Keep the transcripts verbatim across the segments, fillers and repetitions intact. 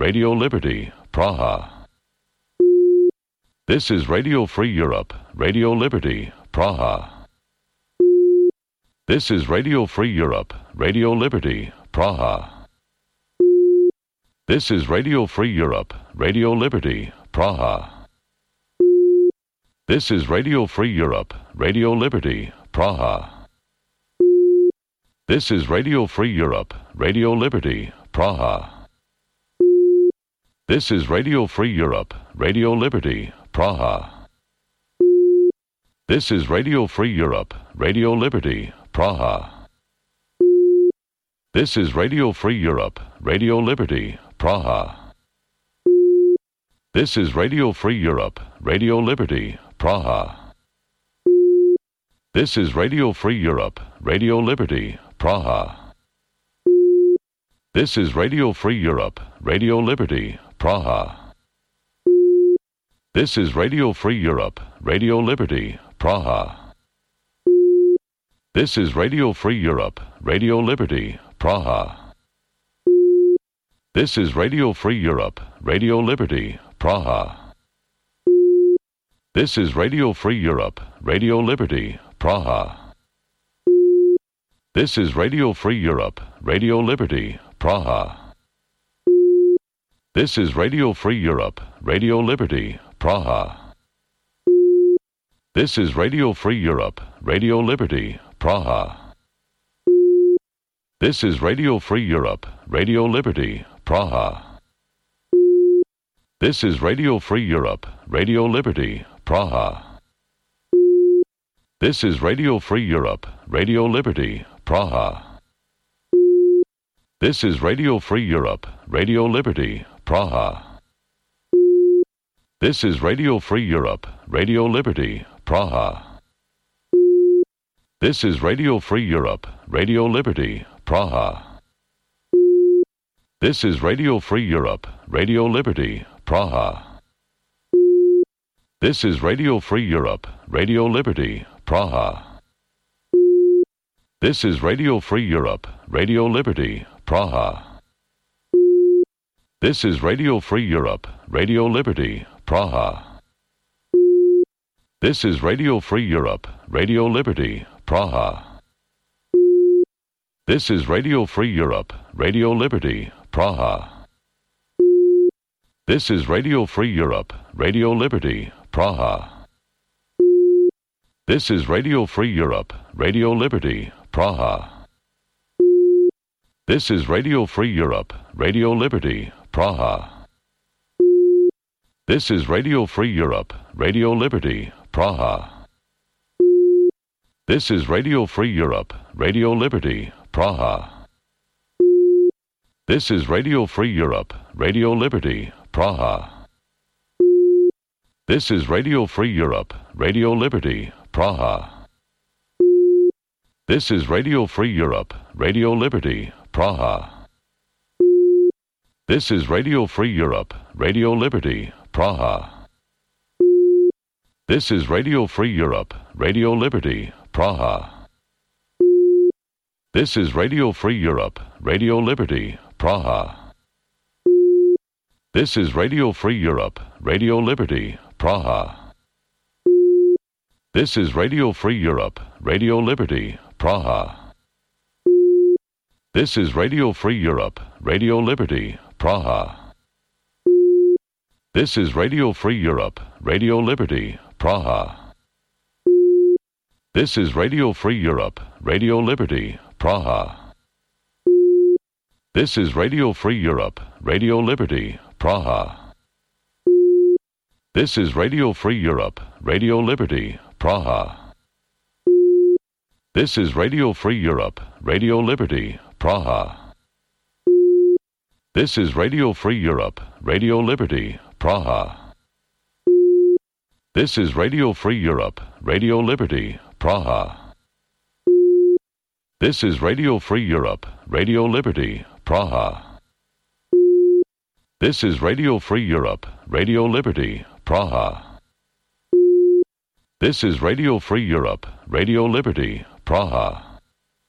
Radio Liberty, Praha. This is Radio Free Europe, Radio Liberty, Praha. This is Radio Free Europe, Radio Liberty, Praha. This is Radio Free Europe, Radio Liberty, Praha. This is Radio Free Europe, Radio Liberty, Praha. This is Radio Free Europe, Radio Liberty, Praha. This is Radio Free Europe, Radio Liberty, Praha. This is Radio Free Europe, Radio Liberty, Praha. This is Radio Free Europe, Radio Liberty, Praha. This is Radio Free Europe, Radio Liberty, Praha. This is Radio Free Europe, Radio Liberty, Praha. This is Radio Free Europe, Radio Liberty, Praha. This is Radio Free Europe, Radio Liberty, Praha. This is Radio Free Europe, Radio Liberty, Praha. This is Radio Free Europe, Radio Liberty, Praha. This is Radio Free Europe, Radio Liberty, Praha. This is Radio Free Europe, Radio Liberty, Praha. This is Radio Free Europe, Radio Liberty, Praha. This is Radio Free Europe, Radio Liberty, Praha. This is Radio Free Europe, Radio Liberty, Praha. This is Radio Free Europe, Radio Liberty, Praha. This is Radio Free Europe, Radio Liberty, Praha. This is Radio Free Europe, Radio Liberty, Praha. This is Radio Free Europe, Radio Liberty, Praha. This is Radio Free Europe, Radio Liberty, Praha. This is Radio Free Europe, Radio Liberty, Praha. This is Radio Free Europe, Radio Liberty, Praha. This is Radio Free Europe, Radio Liberty, Praha. This is Radio Free Europe, Radio Liberty, Praha. This is Radio Free Europe, Radio Liberty, Praha. This is Radio Free Europe, Radio Liberty, Praha. This is Radio Free Europe, Radio Liberty, Praha. This is Radio Free Europe, Radio Liberty, Praha. This is Radio Free Europe, Radio Liberty, Praha. This is Radio Free Europe, Radio Liberty, Praha. This is Radio Free Europe, Radio Liberty, Praha. This is Radio Free Europe, Radio Liberty, Praha. This is Radio Free Europe, Radio Liberty, Praha. This is Radio Free Europe, Radio Liberty, Praha. This is Radio Free Europe, Radio Liberty, Praha. This is Radio Free Europe, Radio Liberty, Praha. This is Radio Free Europe, Radio Liberty, Praha. This is Radio Free Europe, Radio Liberty, Praha. This is Radio Free Europe, Radio Liberty, Praha. This is Radio Free Europe, Radio Liberty, Praha. This is Radio Free Europe, Radio Liberty, Praha. This is Radio Free Europe, Radio Liberty, Praha. This is Radio Free Europe, Radio Liberty, Praha. This is Radio Free Europe, Radio Liberty, Praha. This is Radio Free Europe, Radio Liberty, Praha. This is Radio Free Europe, Radio Liberty, Praha. This is Radio Free Europe, Radio Liberty, Praha. This is Radio Free Europe, Radio Liberty, Praha. This is Radio Free Europe, Radio Liberty, Praha. This is Radio Free Europe, Radio Liberty, Praha.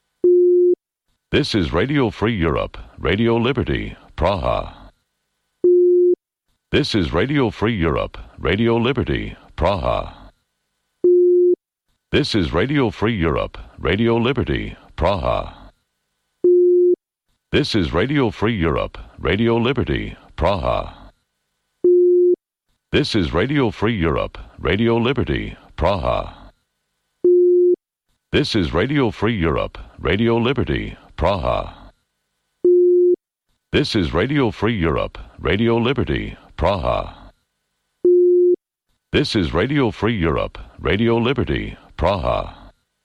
This is Radio Free Europe, Radio Liberty, Praha. This is Radio Free Europe, Radio Liberty, Praha. This is Radio Free Europe, Radio Liberty, Praha. This is Radio Free Europe, Radio Liberty, Praha. This is Radio Free Europe, Radio Liberty, Praha. This is Radio Free Europe, Radio Liberty, Praha. This is Radio Free Europe, Radio Liberty, Praha. This is Radio Free Europe, Radio Liberty, Praha.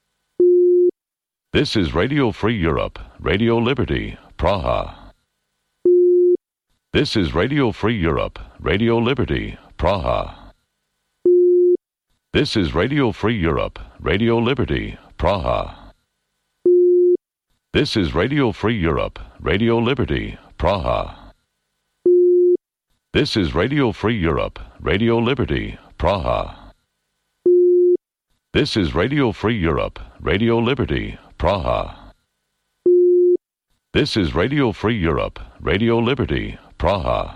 This is Radio Free Europe, Radio Liberty, Praha. This is Radio Free Europe, Radio Liberty, Praha. This is Radio Free Europe, Radio Liberty, Praha. This is Radio Free Europe, Radio Liberty, Praha. This is Radio Free Europe, Radio Liberty, Praha. This is Radio Free Europe, Radio Liberty, Praha. This is Radio Free Europe, Radio Liberty, Praha.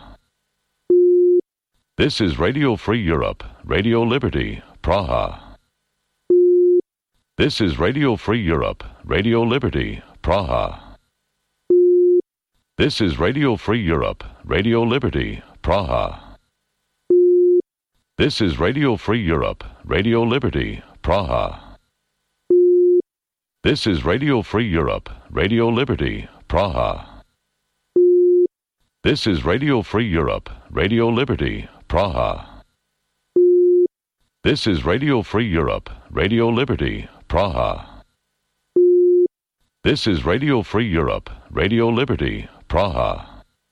This is Radio Free Europe, Radio Liberty, Praha. This is Radio Free Europe, Radio Liberty, Praha. This is Radio Free Europe, Radio Liberty, Praha. This is Radio Free Europe, Radio Liberty, Praha. This is Radio Free Europe, Radio Liberty, Praha. This is Radio Free Europe, Radio Liberty, Praha. This is Radio Free Europe, Radio Liberty, Praha. This is Radio Free Europe, Radio Liberty, Praha.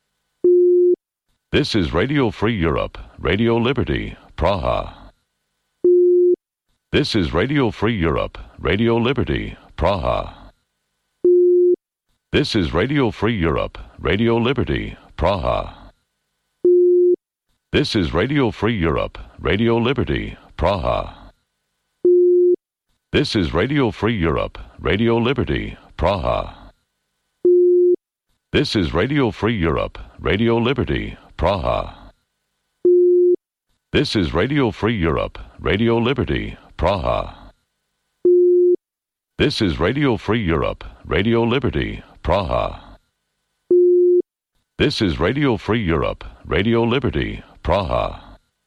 This is Radio Free Europe, Radio Liberty, Praha. This is Radio Free Europe, Radio Liberty, Praha. This is Radio Free Europe, Radio Liberty, Praha. This is Radio Free Europe, Radio Liberty, Praha. This is Radio Free Europe, Radio Liberty, Praha. This is Radio Free Europe, Radio Liberty, Praha. This is Radio Free Europe, Radio Liberty, Praha. This is Radio Free Europe, Radio Liberty, Praha. This is Radio Free Europe, Radio Liberty, Praha.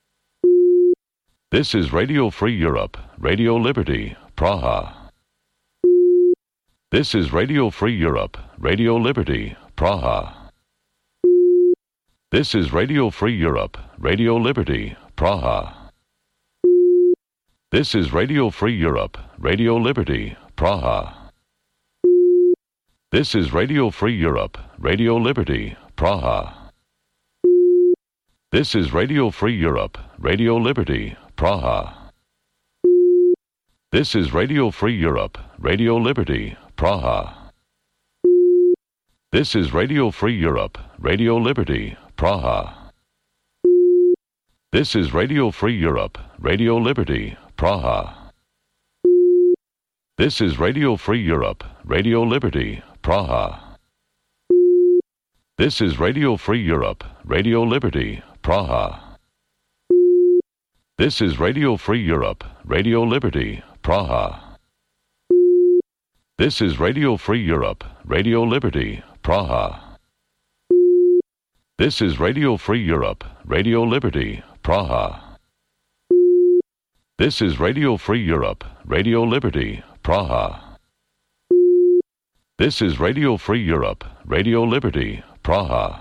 This is Radio Free Europe, Radio Liberty, Praha. This is Radio Free Europe, Radio Liberty, Praha. This is Radio Free Europe, Radio Liberty, Praha. This is Radio Free Europe, Radio Liberty, Praha. This is Radio Free Europe, Radio Liberty, Praha. This is Radio Free Europe, Radio Liberty, Praha. This is Radio Free Europe, Radio Liberty, Praha. This is Radio Free Europe, Radio Liberty, Praha. This is Radio Free Europe, Radio Liberty, Praha. This is Radio Free Europe, Radio Liberty, Praha. This is Radio Free Europe, Radio Liberty, Praha. This is Radio Free Europe, Radio Liberty, Praha. This is Radio Free Europe, Radio Liberty, Praha. This is Radio Free Europe, Radio Liberty, Praha. This is Radio Free Europe, Radio Liberty, Praha. This is Radio Free Europe, Radio Liberty, Praha.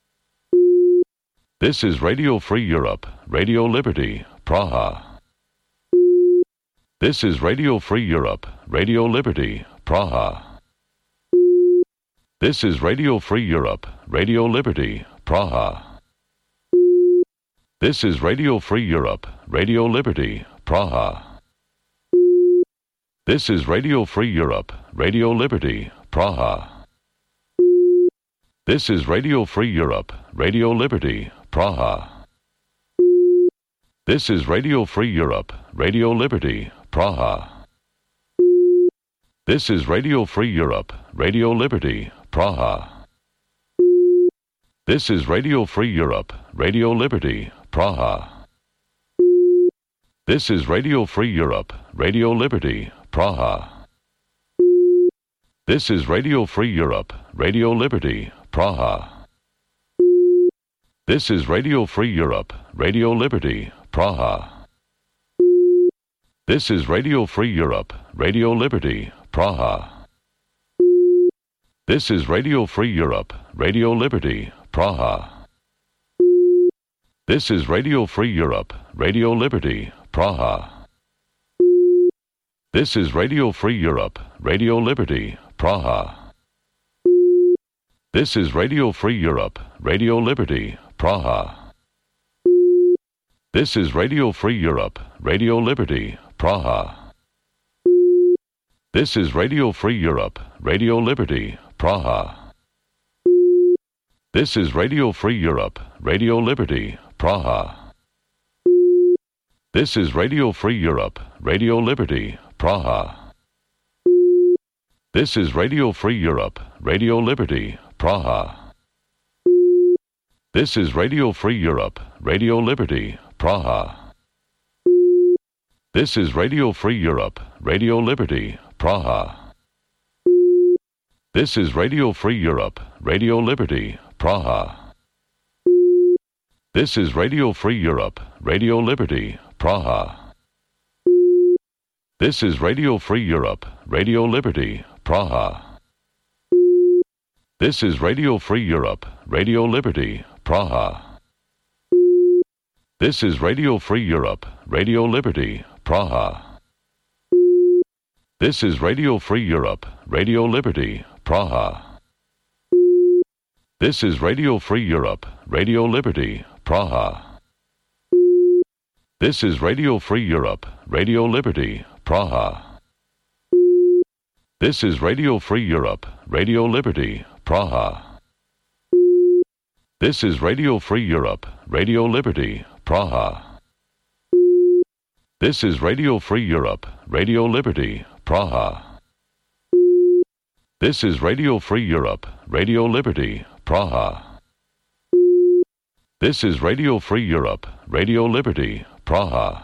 This is Radio Free Europe, Radio Liberty, Praha. This is Radio Free Europe, Radio Liberty, Praha. This is Radio Free Europe, Radio Liberty, Praha. This is Radio Free Europe, Radio Liberty, Praha. This is Radio Free Europe, Radio Liberty, Praha. This is Radio Free Europe, Radio Liberty, Praha. This is Radio Free Europe, Radio Liberty, Praha. This is Radio Free Europe, Radio Liberty, Praha. This is Radio Free Europe, Radio Liberty, Praha. This is Radio Free Europe, Radio Liberty, Praha. This is Radio Free Europe, Radio Liberty, Praha. This is Radio Free Europe, Radio Liberty, Praha. This is Radio Free Europe, Radio Liberty, Praha. This is Radio Free Europe, Radio Liberty, Praha. This is Radio Free Europe, Radio Liberty, Praha. This is Radio Free Europe, Radio Liberty, Praha. This is Radio Free Europe, Radio Liberty, Praha. This is Radio Free Europe, Radio Liberty, Praha. This is Radio Free Europe, Radio Liberty, Praha. This is Radio Free Europe, Radio Liberty, Praha. This is Radio Free Europe, Radio Liberty, Praha. This is Radio Free Europe, Radio Liberty, Praha. This is Radio Free Europe, Radio Liberty, Praha. This is Radio Free Europe, Radio Liberty, Praha. This is Radio Free Europe, Radio Liberty, Praha. This is Radio Free Europe, Radio Liberty, Praha. This is Radio Free Europe, Radio Liberty, Praha. This is Radio Free Europe, Radio Liberty, Praha. This is Radio Free Europe, Radio Liberty, Praha. This is Radio Free Europe, Radio Liberty, Praha. This is Radio Free Europe, Radio Liberty, Praha. This is Radio Free Europe, Radio Liberty, Praha. This is Radio Free Europe, Radio Liberty, Praha. This is Radio Free Europe, Radio Liberty, Praha. This is Radio Free Europe, Radio Liberty, Praha. This is Radio Free Europe, Radio Liberty, Praha. This is Radio Free Europe, Radio Liberty, Praha.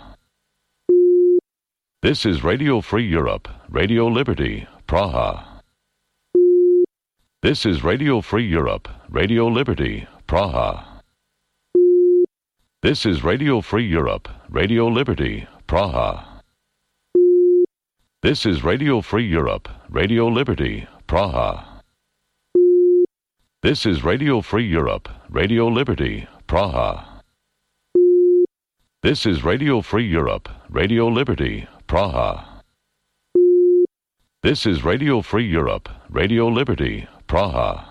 This is Radio Free Europe, Radio Liberty, Praha. This is Radio Free Europe, Radio Liberty, Praha. This is Radio Free Europe, Radio Liberty, Praha. This is Radio Free Europe, Radio Liberty, Praha. This is Radio Free Europe, Radio Liberty, Praha. This is Radio Free Europe, Radio Liberty, Praha. This is Radio Free Europe, Radio Liberty, Praha.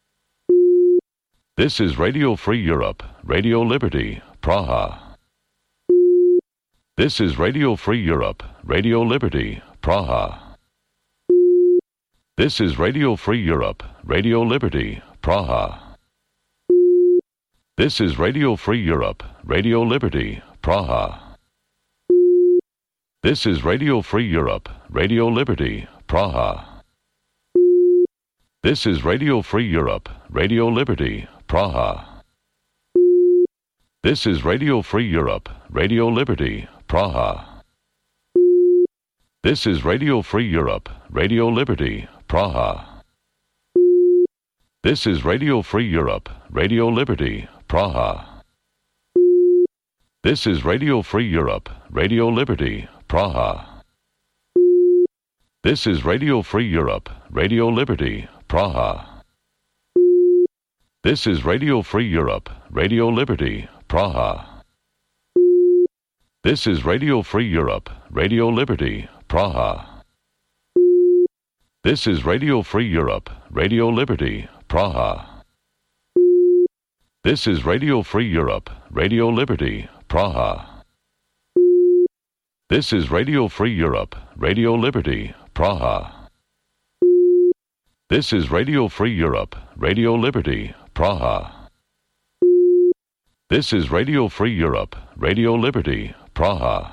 This is Radio Free Europe, Radio Liberty, Praha. This is Radio Free Europe, Radio Liberty, Praha. This is Radio Free Europe, Radio Liberty, Praha. This is Radio Free Europe, Radio Liberty, Praha. This is Radio Free Europe, Radio Liberty, Praha. This is Radio Free Europe, Radio Liberty, Praha. This is Radio Free Europe, Radio Liberty, Praha. This is Radio Free Europe, Radio Liberty, Praha. This is Radio Free Europe, Radio Liberty, Praha. This is Radio Free Europe, Radio Liberty, Praha. This is Radio Free Europe, Radio Liberty, Praha. This is Radio Free Europe, Radio Liberty, Praha. This is Radio Free Europe, Radio Liberty, Praha. This is Radio Free Europe, Radio Liberty, Praha. This is Radio Free Europe, Radio Liberty, Praha. This is Radio Free Europe, Radio Liberty, Praha. This is Radio Free Europe, Radio Liberty, Praha. This is Radio Free Europe, Radio Liberty, Praha.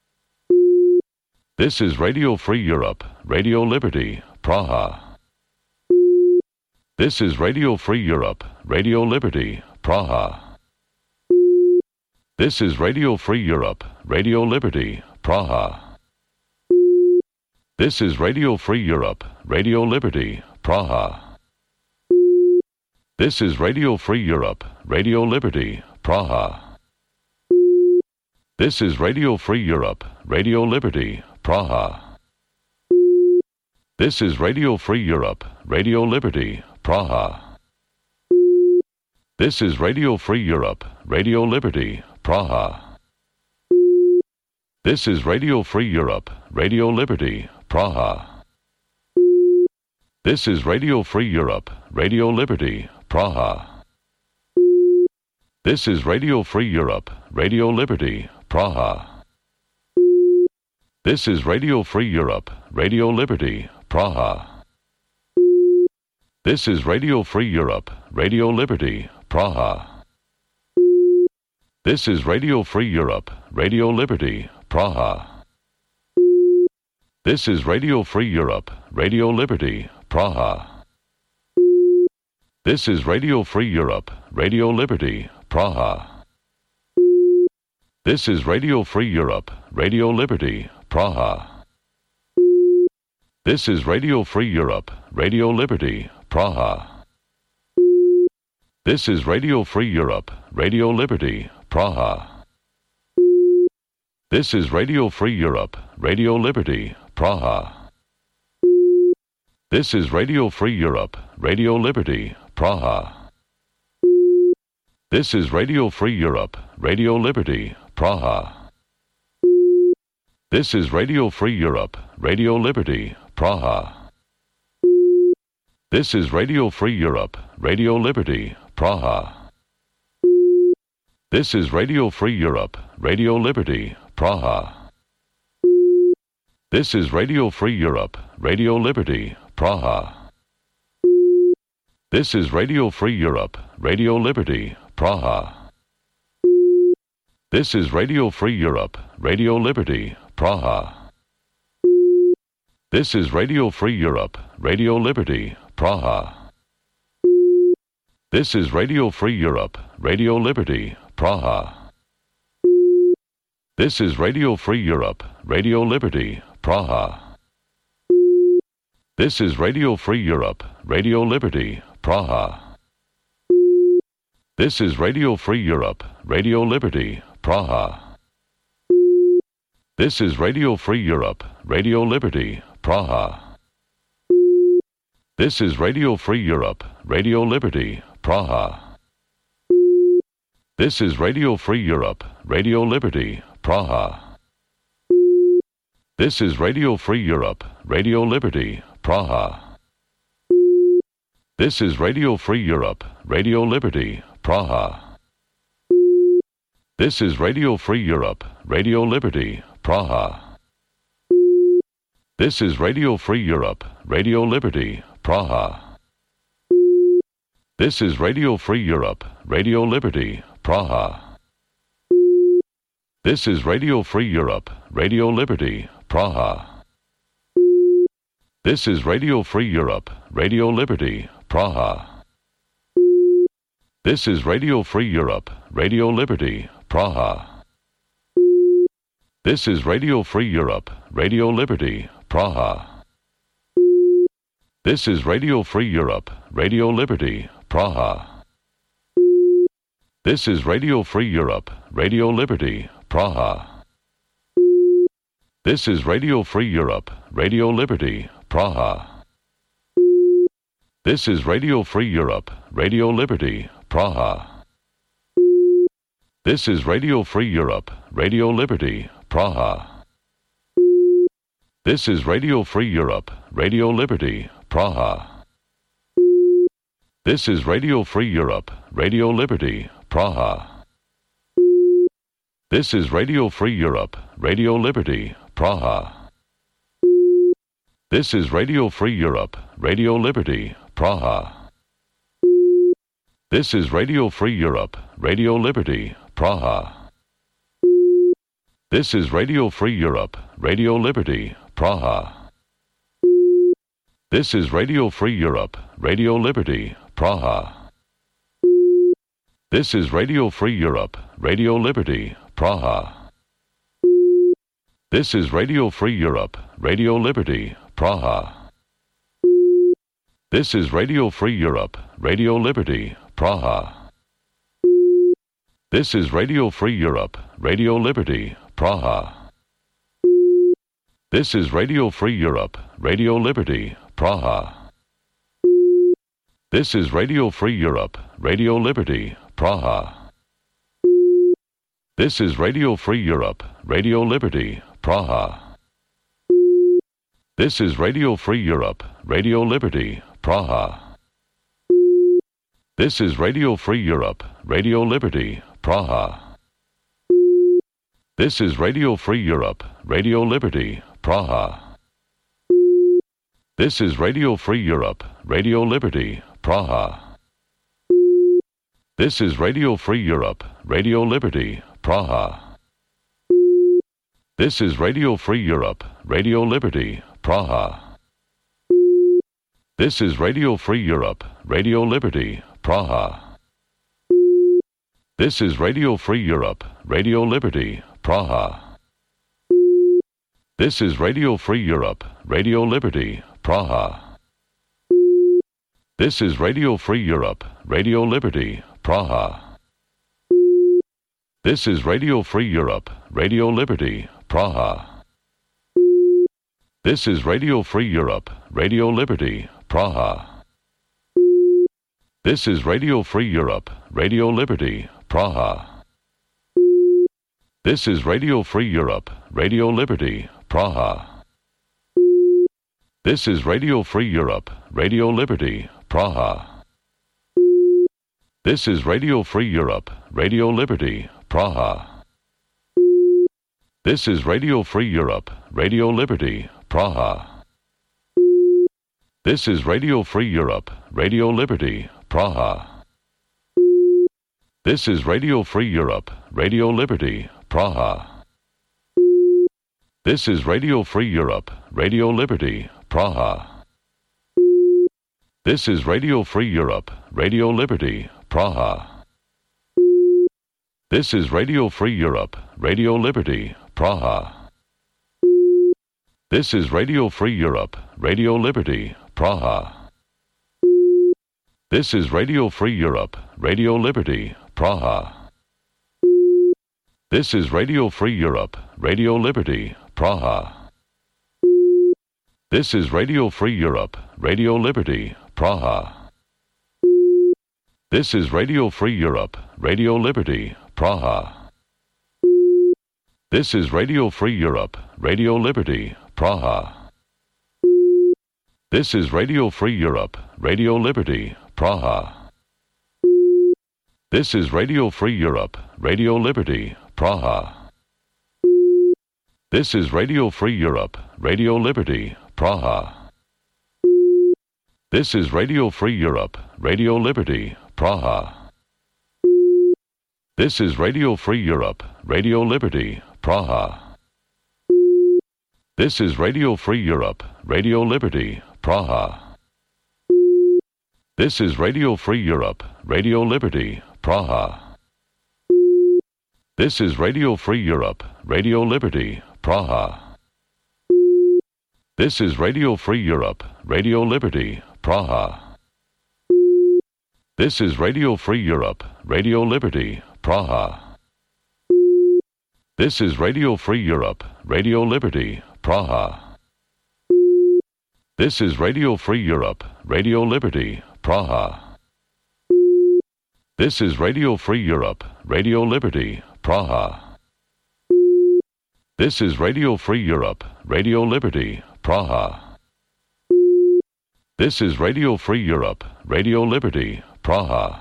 This is Radio Free Europe, Radio Liberty, Praha. This is Radio Free Europe, Radio Liberty, Praha. This is Radio Free Europe, Radio Liberty, Praha. This is Radio Free Europe, Radio Liberty, Praha. This is Radio Free Europe, Radio Liberty, Praha. This is Radio Free Europe, Radio Liberty, Praha. This is Radio Free Europe, Radio Liberty, Praha. This is Radio Free Europe, Radio Liberty, Praha. This is Radio Free Europe, Radio Liberty, Praha. This is Radio Free Europe, Radio Liberty, Praha. This is Radio Free Europe, Radio Liberty, Praha. This is Radio Free Europe, Radio Liberty, Praha. This is Radio Free Europe, Radio Liberty, Praha. This is Radio Free Europe, Radio Liberty, Praha. This is Radio Free Europe, Radio Liberty, Praha. This is Radio Free Europe, Radio Liberty, Praha. This is Radio Free Europe, Radio Liberty, Praha. This is Radio Free Europe, Radio Liberty, Praha. This is Radio Free Europe, Radio Liberty, Praha. This is Radio Free Europe, Radio Liberty, Praha. This is Radio Free Europe, Radio Liberty, Praha. This is Radio Free Europe, Radio Liberty, Praha. This is Radio Free Europe, Radio Liberty, Praha. This is Radio Free Europe, Radio Liberty, Praha. This is Radio Free Europe, Radio Liberty, Praha. This is Radio Free Europe, Radio Liberty, Praha. This is Radio Free Europe, Radio Liberty, Praha. This is Radio Free Europe, Radio Liberty, Praha. This is Radio Free Europe, Radio Liberty, Praha. This is Radio Free Europe, Radio Liberty, Praha. This is Radio Free Europe, Radio Liberty, Praha. This is Radio Free Europe, Radio Liberty, Praha. This is Radio Free Europe, Radio Liberty, Praha. This is Radio Free Europe, Radio Liberty, Praha. This is Radio Free Europe, Radio Liberty, Praha. This is Radio Free Europe, Radio Liberty, Praha. This is Radio Free Europe, Radio Liberty, Praha. This is Radio Free Europe, Radio Liberty, Praha. This is Radio Free Europe, Radio Liberty, Praha. This is Radio Free Europe, Radio Liberty, Praha. This is Radio Free Europe, Radio Liberty, Praha. This is Radio Free Europe, Radio Liberty, Praha. This is Radio Free Europe, Radio Liberty, Praha. This is Radio Free Europe, Radio Liberty, Praha. This is Radio Free Europe, Radio Liberty, Praha. This is Radio Free Europe, Radio Liberty, Praha. This is Radio Free Europe, Radio Liberty, Praha. This is Radio Free Europe, Radio Liberty, Praha. This is Radio Free Europe, Radio Liberty, Praha. This is Radio Free Europe, Radio Liberty, Praha. This is Radio Free Europe, Radio Liberty, Praha. This is Radio Free Europe, Radio Liberty, Praha. This is Radio Free Europe, Radio Liberty, Praha. This is Radio Free Europe, Radio Liberty, Praha. This is Radio Free Europe, Radio Liberty, Praha. This is Radio Free Europe, Radio Liberty, Praha. This is Radio Free Europe, Radio Liberty, Praha. This is Radio Free Europe, Radio Liberty, Praha. This is Radio Free Europe, Radio Liberty, Praha. This is Radio Free Europe, Radio Liberty, Praha. This is Radio Free Europe, Radio Liberty, Praha. This is Radio Free Europe, Radio Liberty, Praha. This is Radio Free Europe, Radio Liberty, Praha. This is Radio Free Europe, Radio Liberty, Praha. This is Radio Free Europe, Radio Liberty, Praha. This is Radio Free Europe, Radio Liberty, Praha. This is Radio Free Europe, Radio Liberty, Praha. This is Radio Free Europe, Radio Liberty, Praha. This is Radio Free Europe, Radio Liberty, Praha. This is Radio Free Europe, Radio Liberty, Praha. This is Radio Free Europe, Radio Liberty, Praha. This is Radio Free Europe, Radio Liberty, Praha. This is Radio Free Europe, Radio Liberty, Praha. This is Radio Free Europe, Radio Liberty, Praha. This is Radio Free Europe, Radio Liberty, Praha. This is Radio Free Europe, Radio Liberty, Praha. This is Radio Free Europe, Radio Liberty, Praha. This is Radio Free Europe, Radio Liberty, Praha. This is Radio Free Europe, Radio Liberty, Praha. This is Radio Free Europe, Radio Liberty, Praha. This is Radio Free Europe, Radio Liberty, Praha. This is Radio Free Europe, Radio Liberty, Praha. This is Radio Free Europe, Radio Liberty, Praha. This is Radio Free Europe, Radio Liberty, Praha. This is Radio Free Europe, Radio Liberty, Praha. This is Radio Free Europe, Radio Liberty, Praha. This is Radio Free Europe, Radio Liberty, Praha. This is Radio Free Europe, Radio Liberty, Praha. This is Radio Free Europe, Radio Liberty, Praha. This is Radio Free Europe, Radio Liberty, Praha. This is Radio Free Europe, Radio Liberty, Praha. This is Radio Free Europe, Radio Liberty, Praha. This is Radio Free Europe, Radio Liberty, Praha. This is Radio Free Europe, Radio Liberty, Praha. This is Radio Free Europe, Radio Liberty, Praha. This is Radio Free Europe, Radio Liberty, Praha. This is Radio Free Europe, Radio Liberty, Praha. This is Radio Free Europe, Radio Liberty, Praha. This is Radio Free Europe, Radio Liberty, Praha. This is Radio Free Europe, Radio Liberty, Praha. This is Radio Free Europe, Radio Liberty, Praha. This is Radio Free Europe, Radio Liberty, Praha. This is Radio Free Europe, Radio Liberty, Praha. This is Radio Free Europe, Radio Liberty, Praha. This is Radio Free Europe, Radio Liberty, Praha. This is Radio Free Europe, Radio Liberty, Praha. This is Radio Free Europe, Radio Liberty, Praha.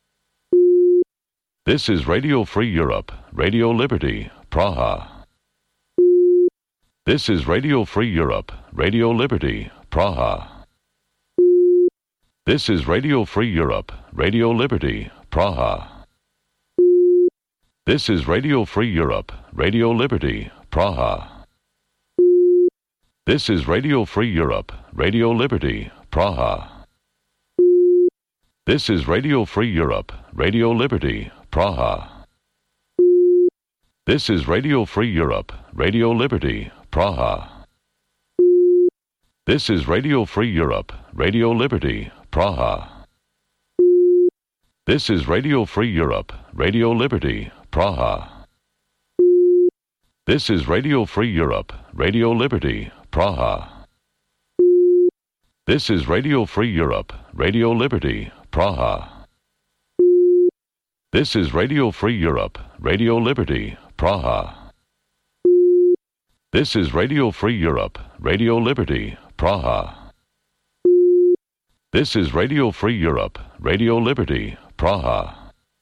This is Radio Free Europe, Radio Liberty, Praha. This is Radio Free Europe, Radio Liberty, Praha. This is Radio Free Europe, Radio Liberty, Praha. This is Radio Free Europe, Radio Liberty, Praha. This is Radio Free Europe, Radio Liberty, Praha. This is Radio Free Europe, Radio Liberty, Praha. This is Radio Free Europe, Radio Liberty, Praha. This is Radio Free Europe, Radio Liberty, Praha. This is Radio Free Europe, Radio Liberty, Praha. This is Radio Free Europe, Radio Liberty, Praha. This is Radio Free Europe, Radio Liberty, Praha. This is Radio Free Europe, Radio Liberty, Praha. This is Radio Free Europe, Radio Liberty, Praha. This is Radio Free Europe, Radio Liberty, Praha.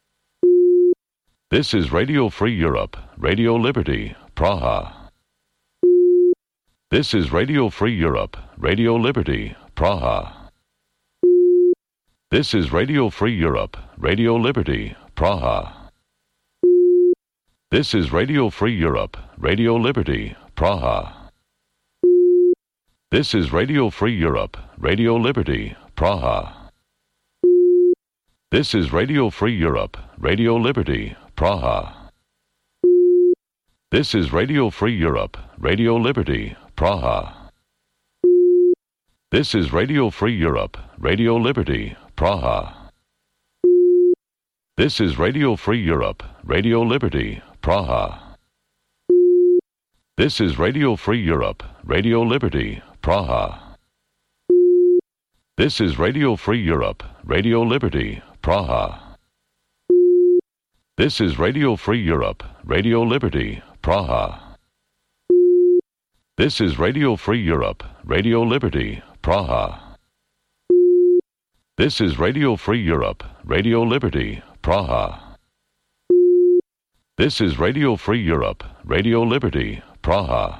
This is Radio Free Europe, Radio Liberty, Praha. This is Radio Free Europe, Radio Liberty, Praha. This is Radio Free Europe, Radio Liberty, Praha. This is Radio Free Europe, Radio Liberty, Praha. This is Radio Free Europe, Radio Liberty, Praha. This is Radio Free Europe, Radio Liberty, Praha. This is Radio Free Europe, Radio Liberty, Praha. This is Radio Free Europe, Radio Liberty, Praha. This is Radio Free Europe, Radio Liberty, Praha. This is Radio Free Europe, Radio Liberty, Praha. This is Radio Free Europe, Radio Liberty, Praha. This is Radio Free Europe, Radio Liberty, Praha. This is Radio Free Europe, Radio Liberty, Praha. This is Radio Free Europe, Radio Liberty, Praha. This is Radio Free Europe, Radio Liberty, Praha.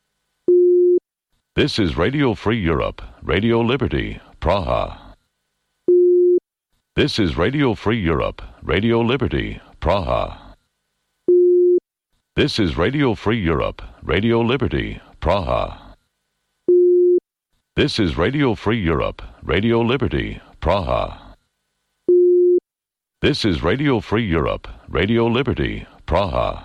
This is Radio Free Europe, Radio Liberty, Praha. This is Radio Free Europe, Radio Liberty, Praha. This is Radio Free Europe, Radio Liberty, Praha. This is Radio Free Europe, Radio Liberty, Praha. This is Radio Free Europe, Radio Liberty, Praha.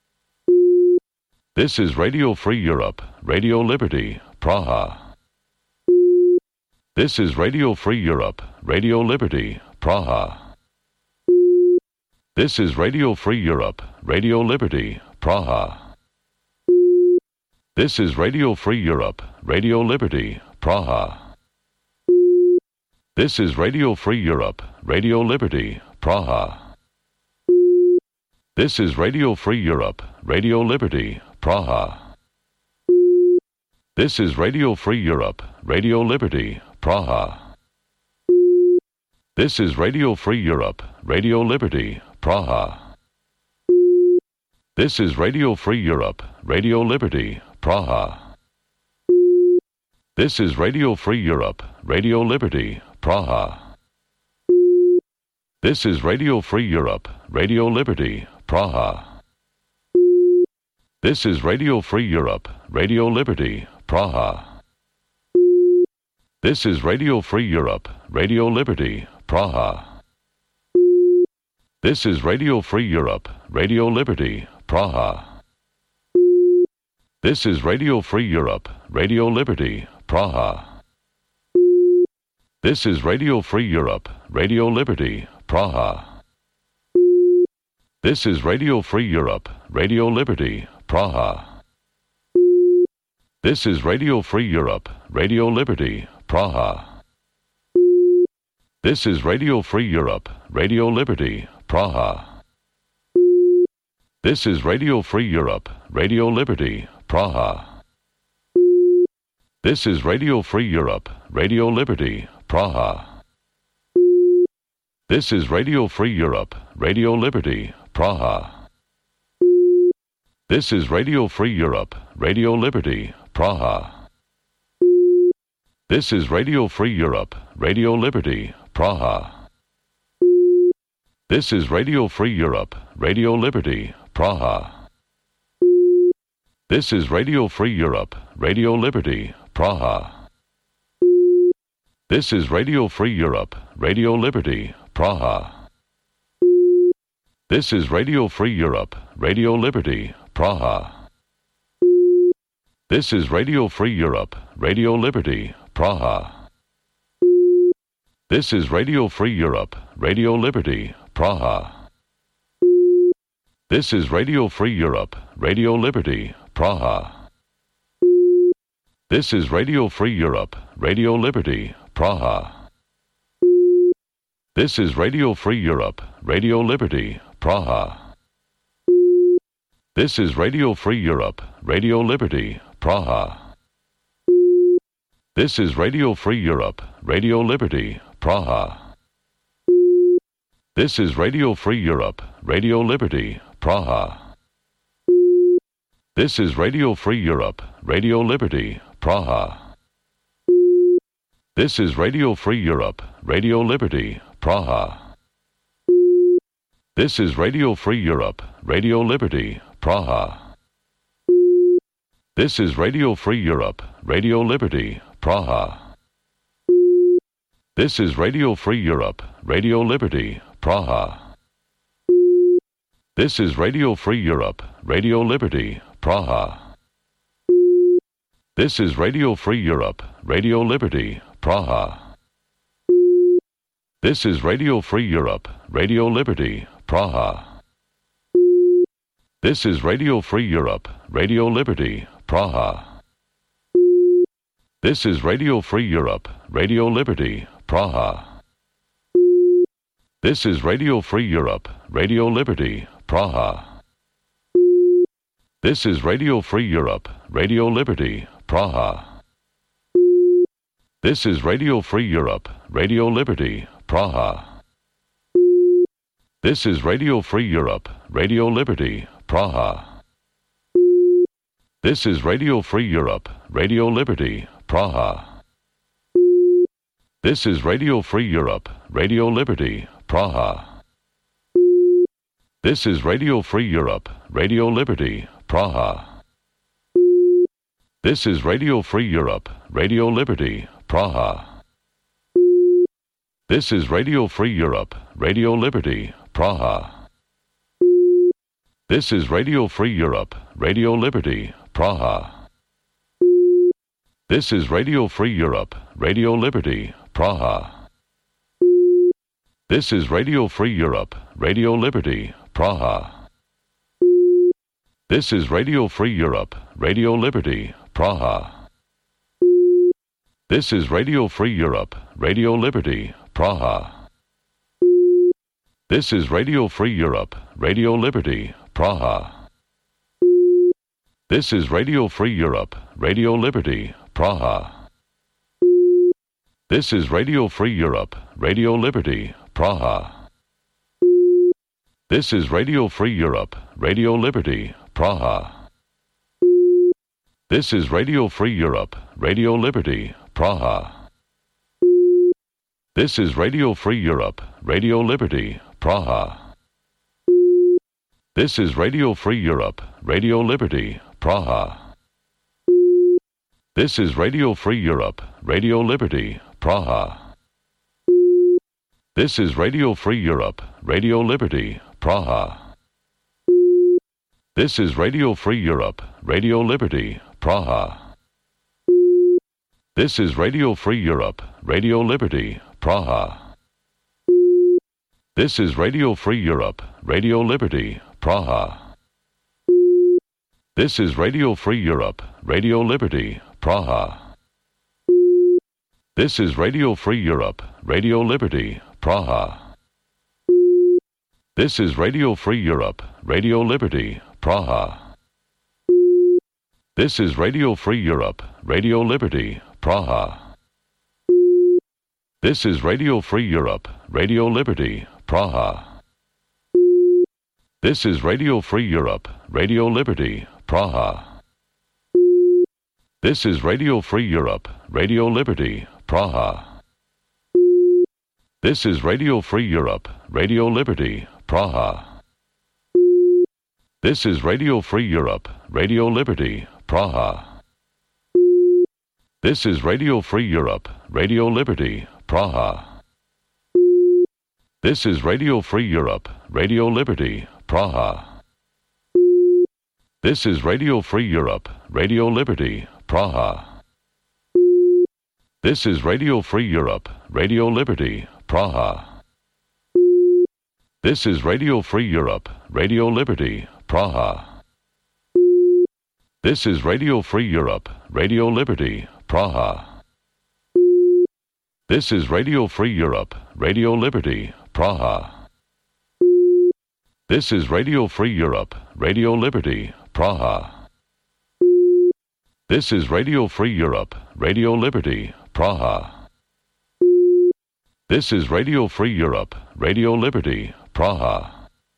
This is Radio Free Europe, Radio Liberty, Praha. This is Radio Free Europe, Radio Liberty, Praha. This is Radio Free Europe, Radio Liberty, Praha. This is Radio Free Europe, Radio Liberty, Praha. This is Radio Free Europe, Radio Liberty, Praha. This is Radio Free Europe, Radio Liberty, Praha. This is Radio Free Europe, Radio Liberty, Praha. This is Radio Free Europe, Radio Liberty, Praha. This is Radio Free Europe, Radio Liberty, Praha. This is Radio Free Europe, Radio Liberty, Praha. This is Radio Free Europe, Radio Liberty, Praha. This is Radio Free Europe, Radio Liberty, Praha. This is Radio Free Europe, Radio Liberty, Praha. This is Radio Free Europe, Radio Liberty, Praha. This is Radio Free Europe, Radio Liberty, Praha. This is Radio Free Europe, Radio Liberty, Praha. This is Radio Free Europe, Radio Liberty, Praha. This is Radio Free Europe, Radio Liberty, Praha. This is Radio Free Europe, Radio Liberty, Praha. This is Radio Free Europe, Radio Liberty, Praha. This is Radio Free Europe, Radio Liberty, Praha. This is Radio Free Europe, Radio Liberty, Praha. This is Radio Free Europe, Radio Liberty, Praha. This is Radio Free Europe, Radio Liberty, Praha. This is Radio Free Europe, Radio Liberty, Praha. This is Radio Free Europe, Radio Liberty, Praha. This is Radio Free Europe, Radio Liberty, Praha. This is Radio Free Europe, Radio Liberty, Praha. This is Radio Free Europe, Radio Liberty, Praha. This is Radio Free Europe, Radio Liberty, Praha. This is Radio Free Europe, Radio Liberty, Praha. This is Radio Free Europe, Radio Liberty, Praha. This is Radio Free Europe, Radio Liberty, Praha. This is Radio Free Europe, Radio Liberty, Praha. This is Radio Free Europe, Radio Liberty, Praha. This is Radio Free Europe, Radio Liberty, Praha. This is Radio Free Europe, Radio Liberty, Praha. This is Radio Free Europe, Radio Liberty, Praha. This is Radio Free Europe, Radio Liberty, Praha. This is Radio Free Europe, Radio Liberty, Praha. This is Radio Free Europe, Radio Liberty, Praha. This is Radio Free Europe, Radio Liberty, Praha. This is Radio Free Europe, Radio Liberty, Praha. This is Radio Free Europe, Radio Liberty, Praha. This is Radio Free Europe, Radio Liberty, Praha. This is Radio Free Europe, Radio Liberty, Praha. This is Radio Free Europe, Radio Liberty, Praha. This is Radio Free Europe, Radio Liberty, Praha. This is Radio Free Europe, Radio Liberty, Praha. This is Radio Free Europe, Radio Liberty, Praha. This is Radio Free Europe, Radio Liberty, Praha. This is Radio Free Europe, Radio Liberty, Praha. This is Radio Free Europe, Radio Liberty, Praha. This is Radio Free Europe, Radio Liberty, Praha. This is Radio Free Europe, Radio Liberty, Praha. This is Radio Free Europe, Radio Liberty, Praha. This is Radio Free Europe, Radio Liberty, Praha. This is Radio Free Europe, Radio Liberty, Praha. This is Radio Free Europe, Radio Liberty, Praha. This is Radio Free Europe, Radio Liberty, Praha. This is Radio Free Europe, Radio Liberty, Praha. This is Radio Free Europe, Radio Liberty, Praha. This is Radio Free Europe, Radio Liberty, Praha. This is Radio Free Europe, Radio Liberty, Praha. This is Radio Free Europe, Radio Liberty, Praha. This is Radio Free Europe, Radio Liberty, Praha. This is Radio Free Europe, Radio Liberty, Praha. This is Radio Free Europe, Radio Liberty, Praha. This is Radio Free Europe, Radio Liberty, Praha. This is Radio Free Europe, Radio Liberty, Praha. This is Radio Free Europe, Radio Liberty, Praha. This is Radio Free Europe, Radio Liberty, Praha. This is Radio Free Europe, Radio Liberty, Praha. This is Radio Free Europe, Radio Liberty, Praha. This is Radio Free Europe, Radio Liberty, Praha. This is Radio Free Europe, Radio Liberty, Praha. This is Radio Free Europe, Radio Liberty, Praha. This is Radio Free Europe, Radio Liberty, Praha. This is Radio Free Europe, Radio Liberty, Praha. This is Radio Free Europe, Radio Liberty, Praha. This is Radio Free Europe, Radio Liberty, Praha. This is Radio Free Europe, Radio Liberty, Praha. This is Radio Free Europe, Radio Liberty, Praha. This is Radio Free Europe, Radio Liberty, Praha. This is Radio Free Europe, Radio Liberty, Praha. This is Radio Free Europe, Radio Liberty, Praha. This is Radio Free Europe, Radio Liberty, Praha. This is Radio Free Europe, Radio Liberty, Praha. This is Radio Free Europe, Radio Liberty, Praha. This is Radio Free Europe, Radio Liberty, Praha. This is Radio Free Europe, Radio Liberty, Praha.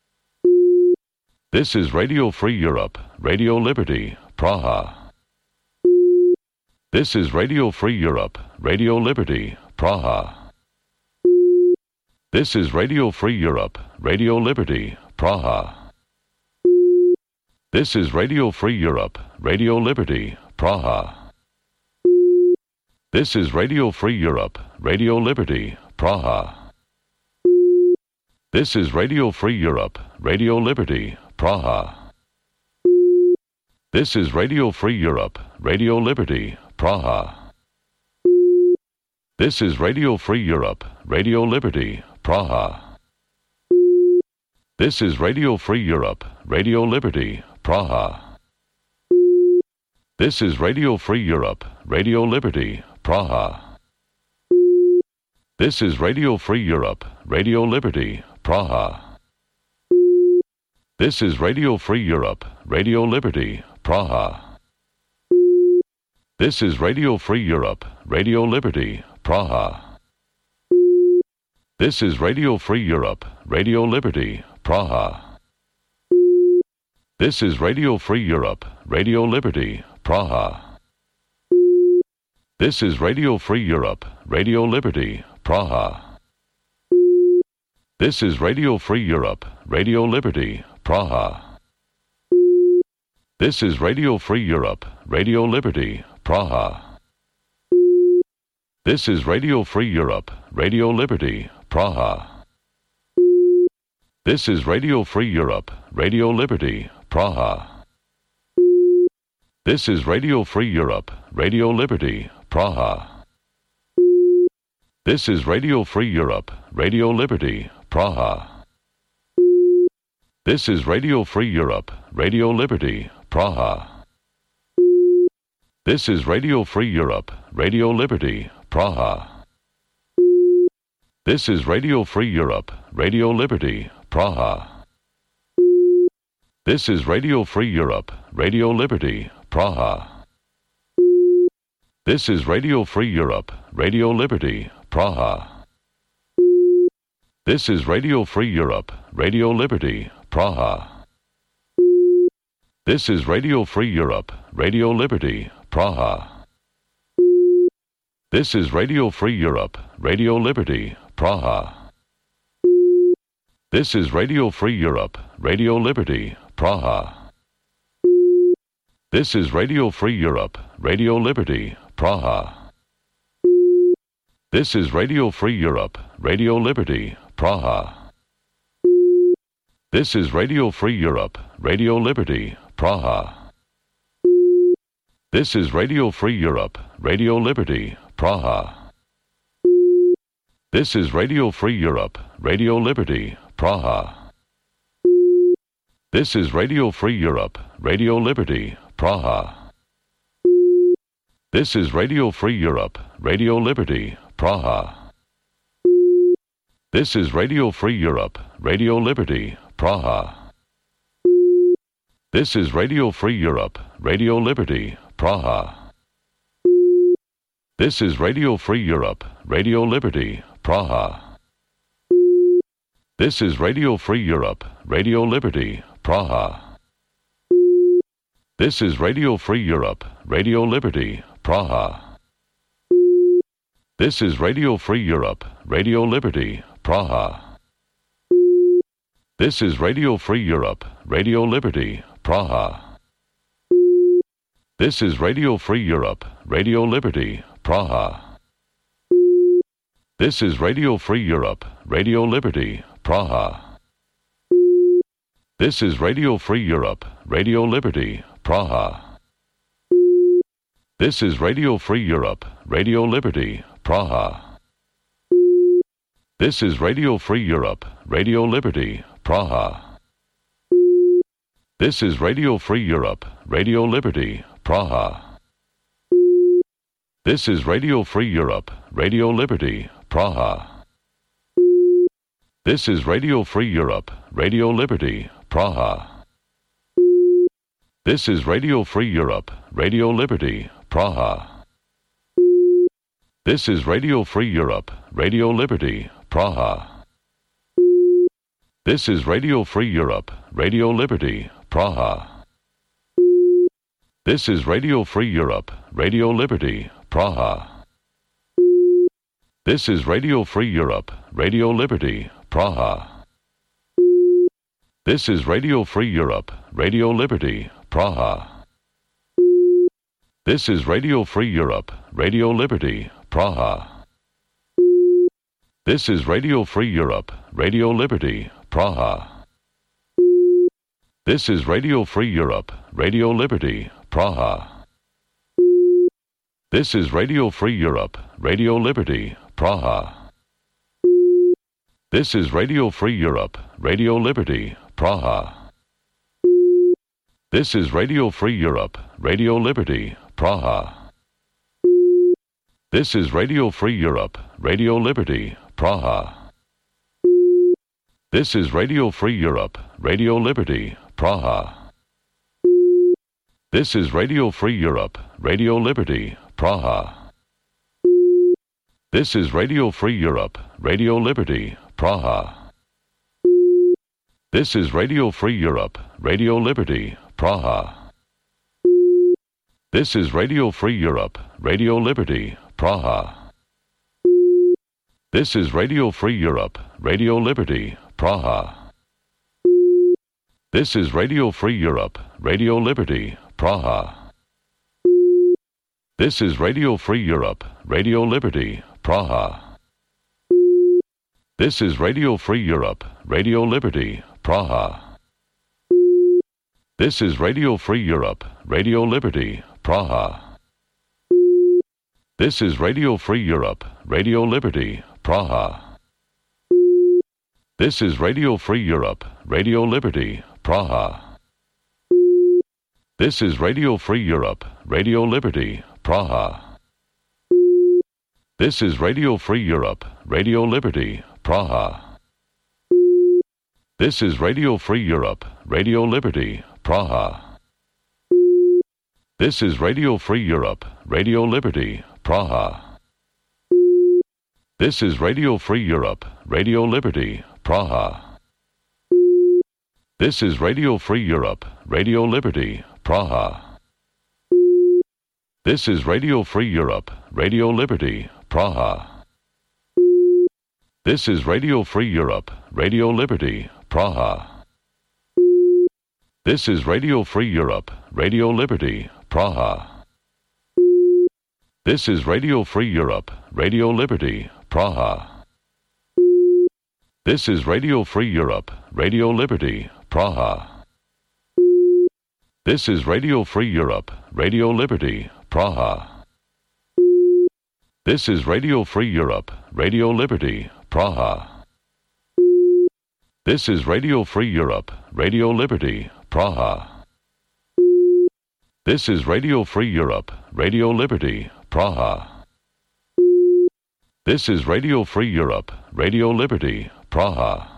This is Radio Free Europe, Radio Liberty, Praha. This is Radio Free Europe, Radio Liberty, Praha. This is Radio Free Europe, Radio Liberty, Praha. This is Radio Free Europe, Radio Liberty, Praha. This is Radio Free Europe, Radio Liberty, Praha. This is Radio Free Europe, Radio Liberty, Praha. This is Radio Free Europe, Radio Liberty, Praha. This is Radio Free Europe, Radio Liberty, Praha. This is Radio Free Europe, Radio Liberty, Praha. This is Radio Free Europe, Radio Liberty, Praha. This is Radio Free Europe, Radio Liberty, Praha. This is Radio Free Europe, Radio Liberty, Praha. This is Radio Free Europe, Radio Liberty, Praha. This is Radio Free Europe, Radio Liberty, Praha. This is Radio Free Europe, Radio Liberty, Praha. This is Radio Free Europe, Radio Liberty, Praha. This is Radio Free Europe, Radio Liberty, Praha. This is Radio Free Europe, Radio Liberty, Praha. This is Radio Free Europe, Radio Liberty, Praha. This is Radio Free Europe, Radio Liberty, Praha. This is Radio Free Europe, Radio Liberty, Praha. This is Radio Free Europe, Radio Liberty, Praha. This is Radio Free Europe, Radio Liberty, Praha. This is Radio Free Europe, Radio Liberty, Praha. This is Radio Free Europe, Radio Liberty, Praha. This is Radio Free Europe, Radio Liberty, Praha. This is Radio Free Europe, Radio Liberty, Praha. This is Radio Free Europe, Radio Liberty, Praha. This is Radio Free Europe, Radio Liberty, Praha. This is Radio Free Europe, Radio Liberty, Praha. This is Radio Free Europe, Radio Liberty, Praha. This is Radio Free Europe, Radio Liberty, Praha. This is Radio Free Europe, Radio Liberty, Praha. This is Radio Free Europe, Radio Liberty, Praha. This is Radio Free Europe, Radio Liberty, Praha. This is Radio Free Europe, Radio Liberty, Praha. This is Radio Free Europe, Radio Liberty, Praha. This is Radio Free Europe, Radio Liberty, Praha. This is Radio Free Europe, Radio Liberty, Praha. This is Radio Free Europe, Radio Liberty, Praha. This is Radio Free Europe, Radio Liberty, Praha. This is Radio Free Europe, Radio Liberty, Praha. This is Radio Free Europe, Radio Liberty, Praha. This is Radio Free Europe, Radio Liberty, Praha. This is Radio Free Europe, Radio Liberty, Praha. This is Radio Free Europe, Radio Liberty, Praha. This is Radio Free Europe, Radio Liberty, Praha. This is Radio Free Europe, Radio Liberty, Praha. This is Radio Free Europe, Radio Liberty, Praha. This is Radio Free Europe, Radio Liberty, Praha. This is Radio Free Europe, Radio Liberty, Praha. This is Radio Free Europe, Radio Liberty, Praha. This is Radio Free Europe, Radio Liberty, Praha. This is Radio Free Europe, Radio Liberty, Praha. This is Radio Free Europe, Radio Liberty, Praha. This is Radio Free Europe, Radio Liberty, Praha. This is Radio Free Europe, Radio Liberty, Praha. This is Radio Free Europe, Radio Liberty, Praha. This is Radio Free Europe, Radio Liberty, Praha. This is Radio Free Europe, Radio Liberty, Praha. This is Radio Free Europe, Radio Liberty, Praha. This is Radio Free Europe, Radio Liberty, Praha. This is Radio Free Europe, Radio Liberty, Praha. This is Radio Free Europe, Radio Liberty, Praha. This is Radio Free Europe, Radio Liberty, Praha. This is Radio Free Europe, Radio Liberty, Praha. This is Radio Free Europe, Radio Liberty, Praha. This is Radio Free Europe, Radio Liberty, Praha. This is Radio Free Europe, Radio Liberty, Praha. This is Radio Free Europe, Radio Liberty, Praha. This is Radio Free Europe, Radio Liberty, Praha. This is Radio Free Europe, Radio Liberty, Praha. This is Radio Free Europe, Radio Liberty, Praha. This is Radio Free Europe, Radio Liberty, Praha. This is Radio Free Europe, Radio Liberty, Praha. This is Radio Free Europe, Radio Liberty, Praha. This is Radio Free Europe, Radio Liberty, Praha. This is Radio Free Europe, Radio Liberty, Praha. This is Radio Free Europe, Radio Liberty, Praha. This is Radio Free Europe, Radio Liberty, Praha. This is Radio Free Europe, Radio Liberty, Praha. This is Radio Free Europe, Radio Liberty, Praha. This is Radio Free Europe, Radio Liberty, Praha. This is Radio Free Europe, Radio Liberty, Praha. This is Radio Free Europe, Radio Liberty, Praha. This is Radio Free Europe, Radio Liberty, Praha. This is Radio Free Europe, Radio Liberty, Praha. This is Radio Free Europe, Radio Liberty, Praha. This is Radio Free Europe, Radio Liberty, Praha. This is Radio Free Europe, Radio Liberty, Praha. This is Radio Free Europe, Radio Liberty, Praha. This is Radio Free Europe, Radio Liberty, Praha. This is Radio Free Europe, Radio Liberty, Praha. This is Radio Free Europe, Radio Liberty, Praha.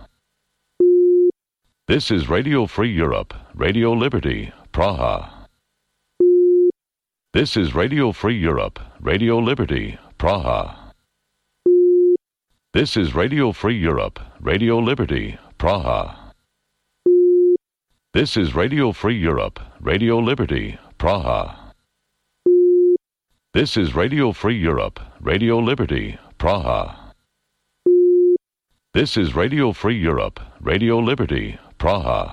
This is Radio Free Europe, Radio Liberty, Praha. This is Radio Free Europe, Radio Liberty, Praha. This is Radio Free Europe, Radio Liberty, Praha. This is Radio Free Europe, Radio Liberty, Praha. This is Radio Free Europe, Radio Liberty, Praha. This is Radio Free Europe, Radio Liberty, Praha.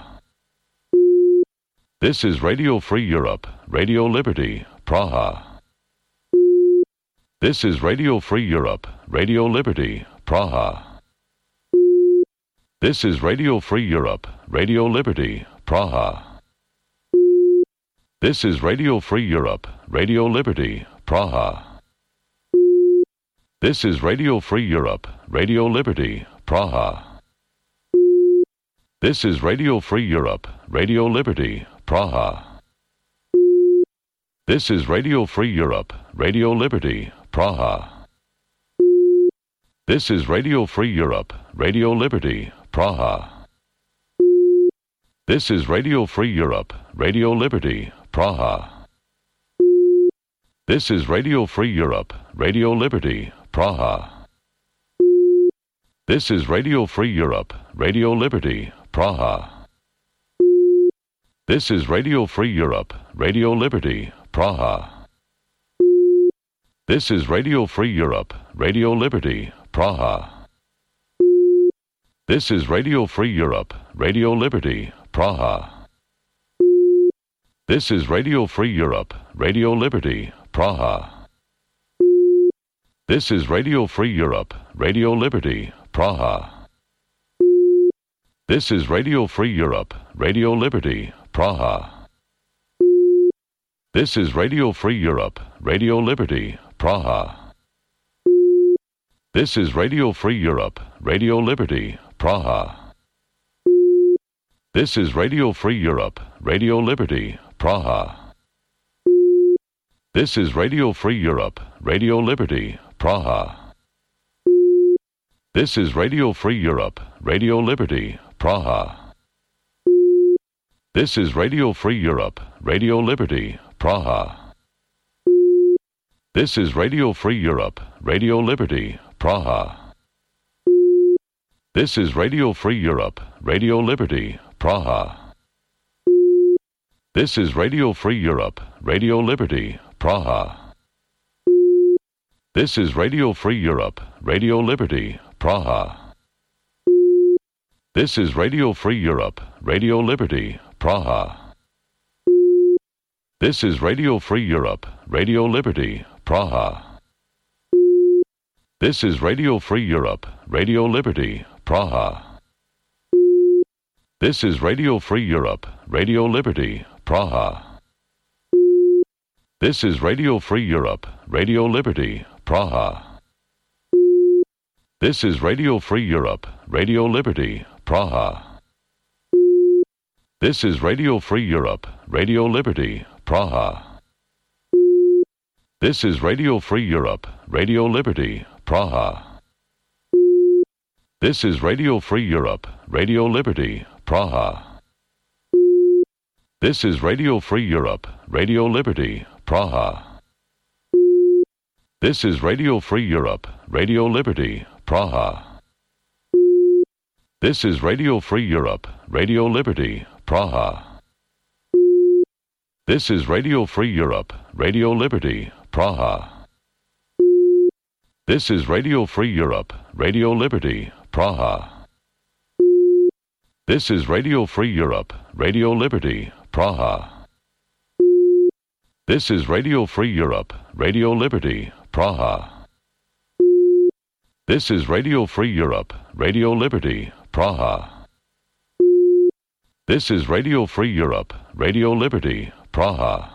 This is Radio Free Europe, Radio Liberty, Praha. This is Radio Free Europe, Radio Liberty, Praha. This is Radio Free Europe, Radio Liberty, Praha. This is Radio Free Europe, Radio Liberty, Praha. This is Radio Free Europe, Radio Liberty, Praha. This is Radio Free Europe, Radio Liberty, Praha. This is Radio Free Europe, Radio Liberty, Praha. This is Radio Free Europe, Radio Liberty, Praha. This is Radio Free Europe, Radio Liberty, Praha. This is Radio Free Europe, Radio Liberty, Praha. This is Radio Free Europe, Radio Liberty, Praha. This is Radio Free Europe, Radio Liberty, Praha. This is Radio Free Europe, Radio Liberty, Praha. This is Radio Free Europe, Radio Liberty, Praha. This is Radio Free Europe, Radio Liberty, Praha. This is Radio Free Europe, Radio Liberty, Praha. This is Radio Free Europe, Radio Liberty, Praha. This is Radio Free Europe, Radio Liberty, Praha. This is Radio Free Europe, Radio Liberty, Praha. This is Radio Free Europe, Radio Liberty, Praha. This is Radio Free Europe, Radio Liberty, Praha. This is Radio Free Europe, Radio Liberty, Praha. This is Radio Free Europe, Radio Liberty, Praha. This is Radio Free Europe, Radio Liberty, Praha. This is Radio Free Europe, Radio Liberty, Praha. This is Radio Free Europe, Radio Liberty, Praha. This is Radio Free Europe, Radio Liberty, Praha. This is Radio Free Europe, Radio Liberty, Praha. This is Radio Free Europe, Radio Liberty, Praha. This is Radio Free Europe, Radio Liberty, Praha. This is Radio Free Europe, Radio Liberty, Praha. This is Radio Free Europe, Radio Liberty, Praha. This is Radio Free Europe, Radio Liberty, Praha. This is Radio Free Europe, Radio Liberty, Praha. This is Radio Free Europe, Radio Liberty, Praha. This is Radio Free Europe, Radio Liberty, Praha. This is Radio Free Europe, Radio Liberty, Praha. This is Radio Free Europe, Radio Liberty, Praha. This is Radio Free Europe, Radio Liberty, Praha. This is Radio Free Europe, Radio Liberty, Praha. This is Radio Free Europe, Radio Liberty, Praha. This is Radio Free Europe, Radio Liberty, Praha. This is Radio Free Europe, Radio Liberty, Praha. This is Radio Free Europe, Radio Liberty, Praha. This is Radio Free Europe, Radio Liberty, Praha.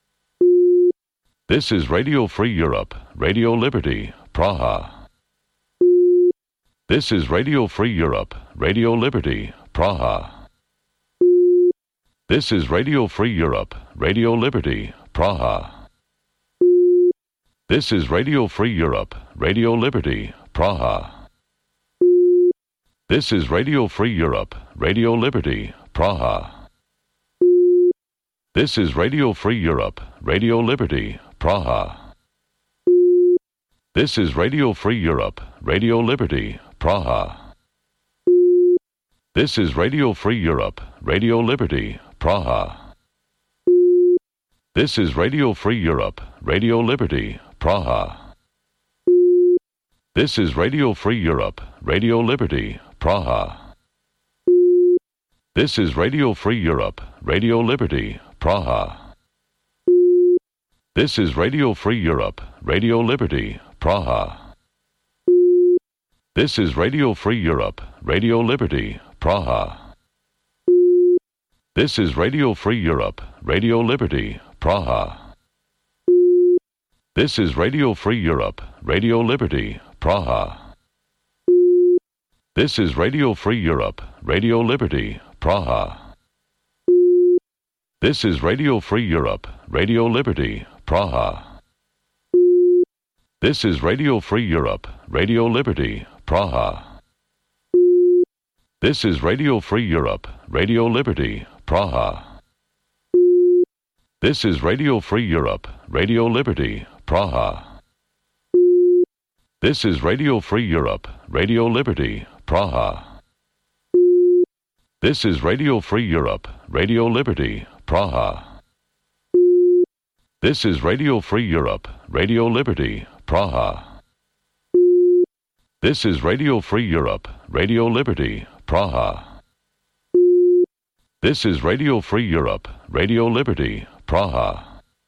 This is Radio Free Europe, Radio Liberty, Praha. This is Radio Free Europe, Radio Liberty, Praha. This is Radio Free Europe, Radio Liberty, Praha. This is Radio Free Europe, Radio Liberty, Praha. This is Radio Free Europe, Radio Liberty, Praha. This is Radio Free Europe, Radio Liberty, Praha. This is Radio Free Europe, Radio Liberty, Praha. This is Radio Free Europe, Radio Liberty, Praha. This is Radio Free Europe, Radio Liberty, Praha. This is Radio Free Europe, Radio Liberty, Praha. This is Radio Free Europe, Radio Liberty, Praha. This is Radio Free Europe, Radio Liberty, Praha. This is Radio Free Europe, Radio Liberty, Praha. This is Radio Free Europe, Radio Liberty, Praha. This is Radio Free Europe, Radio Liberty, Praha. This is Radio Free Europe, Radio Liberty, Praha. This is Radio Free Europe, Radio Liberty, Praha. This is Radio Free Europe, Radio Liberty, Praha. This is Radio Free Europe, Radio Liberty, Praha. This is Radio Free Europe, Radio Liberty, Praha. This is Radio Free Europe, Radio Liberty, Praha. This is Radio Free Europe, Radio Liberty, Praha. This is Radio Free Europe, Radio Liberty, Praha. This is Radio Free Europe, Radio Liberty, Praha. This is Radio Free Europe, Radio Liberty, Praha.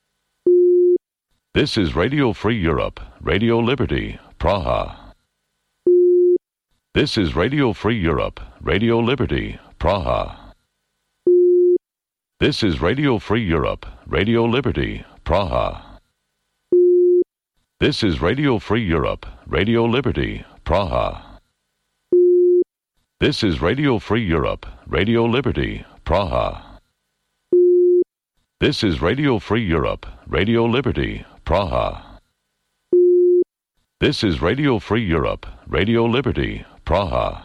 This is Radio Free Europe, Radio Liberty, Praha. This is Radio Free Europe, Radio Liberty, Praha. This is Radio Free Europe, Radio Liberty, Praha. This is Radio Free Europe, Radio Liberty, Praha. This is Radio Free Europe, Radio Liberty, Praha. This is Radio Free Europe, Radio Liberty, Praha. This is Radio Free Europe, Radio Liberty, Praha.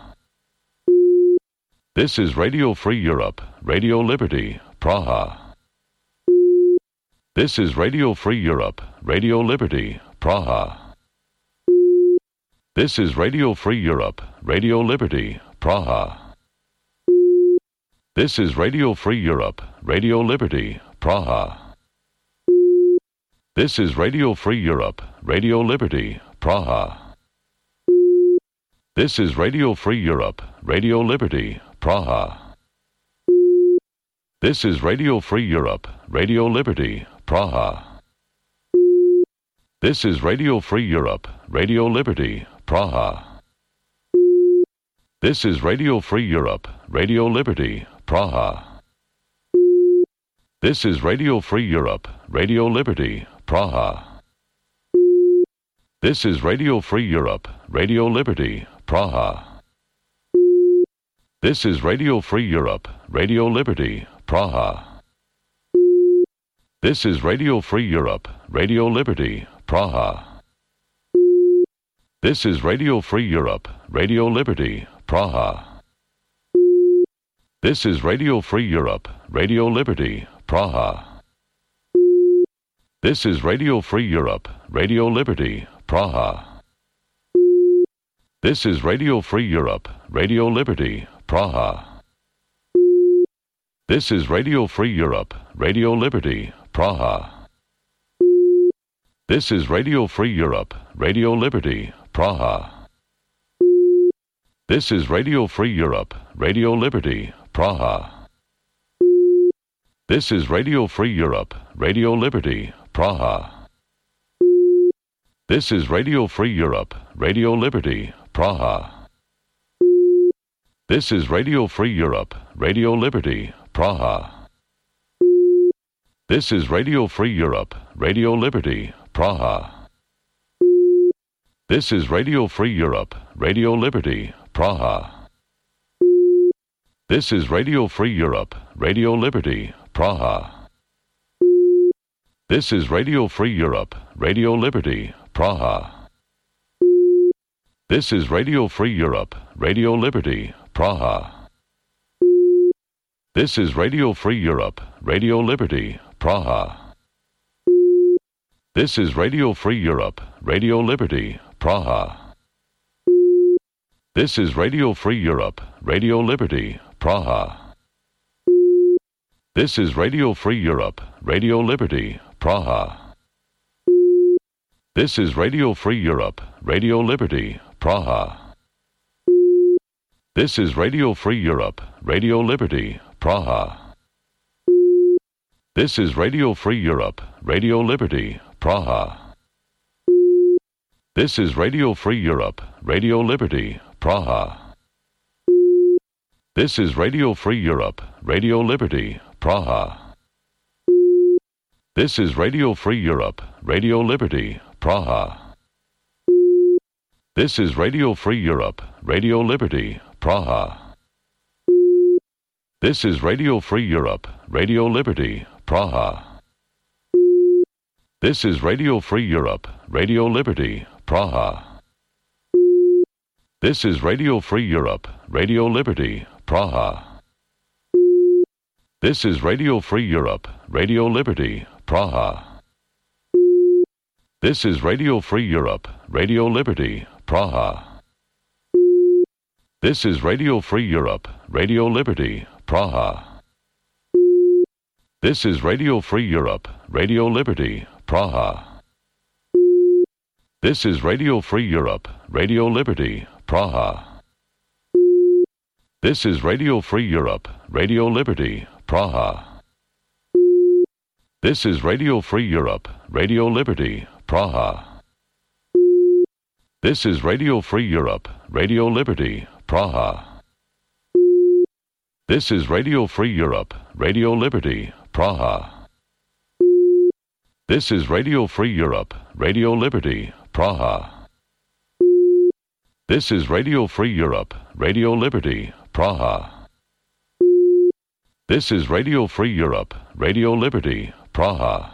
This is Radio Free Europe, Radio Liberty, Praha. This is Radio Free Europe, Radio Liberty, Praha. This is Radio Free Europe, Radio Liberty, Praha. This is Radio Free Europe, Radio Liberty, Praha. This is Radio Free Europe, Radio Liberty, Praha. This is Radio Free Europe, Radio Liberty, Praha. This is Radio Free Europe, Radio Liberty, Praha. This is Radio Free Europe, Radio Liberty, Praha. This is Radio Free Europe, Radio Liberty, Praha. This is Radio Free Europe, Radio Liberty, Praha. This is Radio Free Europe, Radio Liberty, Praha. This is Radio Free Europe, Radio Liberty, Praha. This is Radio Free Europe, Radio Liberty, Praha. This is Radio Free Europe, Radio Liberty, Praha. This is Radio Free Europe, Radio Liberty, Praha. This is Radio Free Europe, Radio Liberty, Praha. This is Radio Free Europe, Radio Liberty, Praha. This is Radio Free Europe, Radio Liberty, Praha. This is Radio Free Europe, Radio Liberty, Praha. This is Radio Free Europe, Radio Liberty, Praha. This is Radio Free Europe, Radio Liberty, Praha. This is Radio Free Europe, Radio Liberty, Praha. This is Radio Free Europe, Radio Liberty, Praha. This is Radio Free Europe, Radio Liberty, Praha. This is Radio Free Europe, Radio Liberty, Praha. This is Radio Free Europe, Radio Liberty, Praha. This is Radio Free Europe, Radio Liberty, Praha. This is Radio Free Europe, Radio Liberty, Praha. This is Radio Free Europe, Radio Liberty, Praha. This is Radio Free Europe, Radio Liberty, Praha. This is Radio Free Europe, Radio Liberty, Praha. This is Radio Free Europe, Radio Liberty, Praha. This is Radio Free Europe, Radio Liberty, Praha. This is Radio Free Europe, Radio Liberty, Praha. This is Radio Free Europe, Radio Liberty, Praha. This is Radio Free Europe, Radio Liberty, Praha. This is Radio Free Europe, Radio Liberty, Praha. This is Radio Free Europe, Radio Liberty, Praha. This is Radio Free Europe, Radio Liberty, Praha. This is Radio Free Europe, Radio Liberty, Praha. This is Radio Free Europe, Radio Liberty, Praha. This is Radio Free Europe, Radio Liberty, Praha. This is Radio Free Europe, Radio Liberty, Praha. This is Radio Free Europe, Radio Liberty, Praha. This is Radio Free Europe, Radio Liberty, Praha. This is Radio Free Europe, Radio Liberty, Praha. This is Radio Free Europe, Radio Liberty, Praha. This is Radio Free Europe, Radio Liberty, Praha. This is Radio Free Europe, Radio Liberty, Praha. This is Radio Free Europe, Radio Liberty, Praha. This is Radio Free Europe, Radio Liberty, Praha. This is Radio Free Europe, Radio Liberty, Praha. This is Radio Free Europe, Radio Liberty, Praha. This is Radio Free Europe, Radio Liberty, Praha.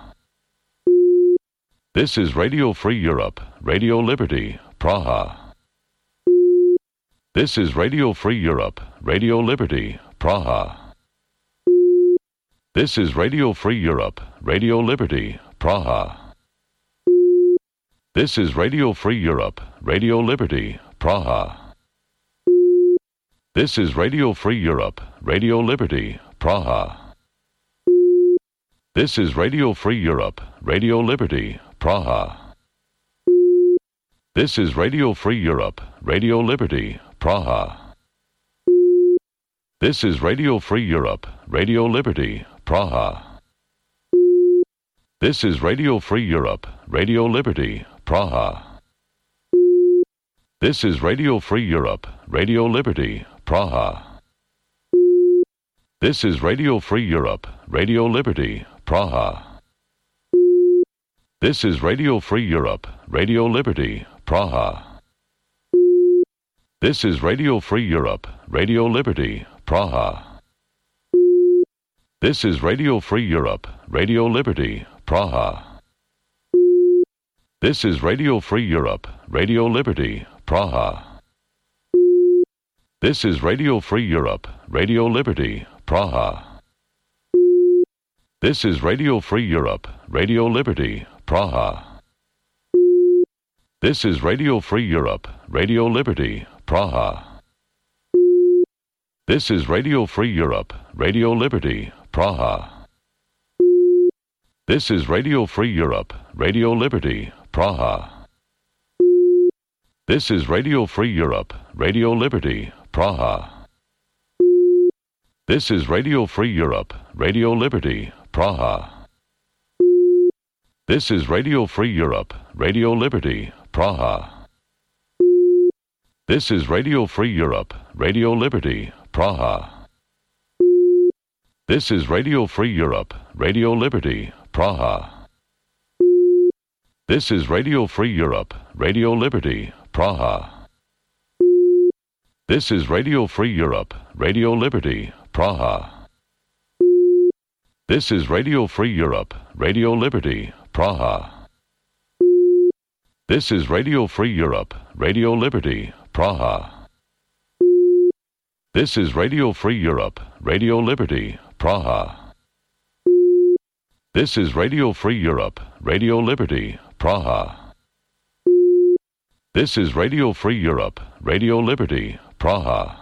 This is Radio Free Europe, Radio Liberty, Praha. This is Radio Free Europe, Radio Liberty, Praha. This is Radio Free Europe, Radio Liberty, Praha. This is Radio Free Europe, Radio Liberty, Praha. This is Radio Free Europe, Radio Liberty, Praha. This is Radio Free Europe, Radio Liberty, Praha. This is Radio Free Europe, Radio Liberty, Praha. This is Radio Free Europe, Radio Liberty, Praha. This is Radio Free Europe, Radio Liberty, Praha. This is Radio Free Europe, Radio Liberty, Praha. This is Radio Free Europe, Radio Liberty, Praha. This is Radio Free Europe, Radio Liberty, Praha. This is Radio Free Europe, Radio Liberty, Praha. This is Radio Free Europe, Radio Liberty, Praha. This is Radio Free Europe, Radio Liberty, Praha. This is Radio Free Europe, Radio Liberty, Praha. This is Radio Free Europe, Radio Liberty, Praha. This is Radio Free Europe, Radio Liberty, Praha. This is Radio Free Europe, Radio Liberty, Praha. This is Radio Free Europe, Radio Liberty, Praha. This is Radio Free Europe, Radio Liberty, Praha. This is Radio Free Europe, Radio Liberty, Praha. This is Radio Free Europe, Radio Liberty, Praha. This is Radio Free Europe, Radio Liberty, Praha. This is Radio Free Europe, Radio Liberty, Praha. This is Radio Free Europe, Radio Liberty, Praha. This is Radio Free Europe, Radio Liberty, Praha. This is Radio Free Europe, Radio Liberty, Praha. This is Radio Free Europe, Radio Liberty, Praha. This is Radio Free Europe, Radio Liberty, Praha. This is Radio Free Europe, Radio Liberty, Praha. This is Radio Free Europe, Radio Liberty, Praha.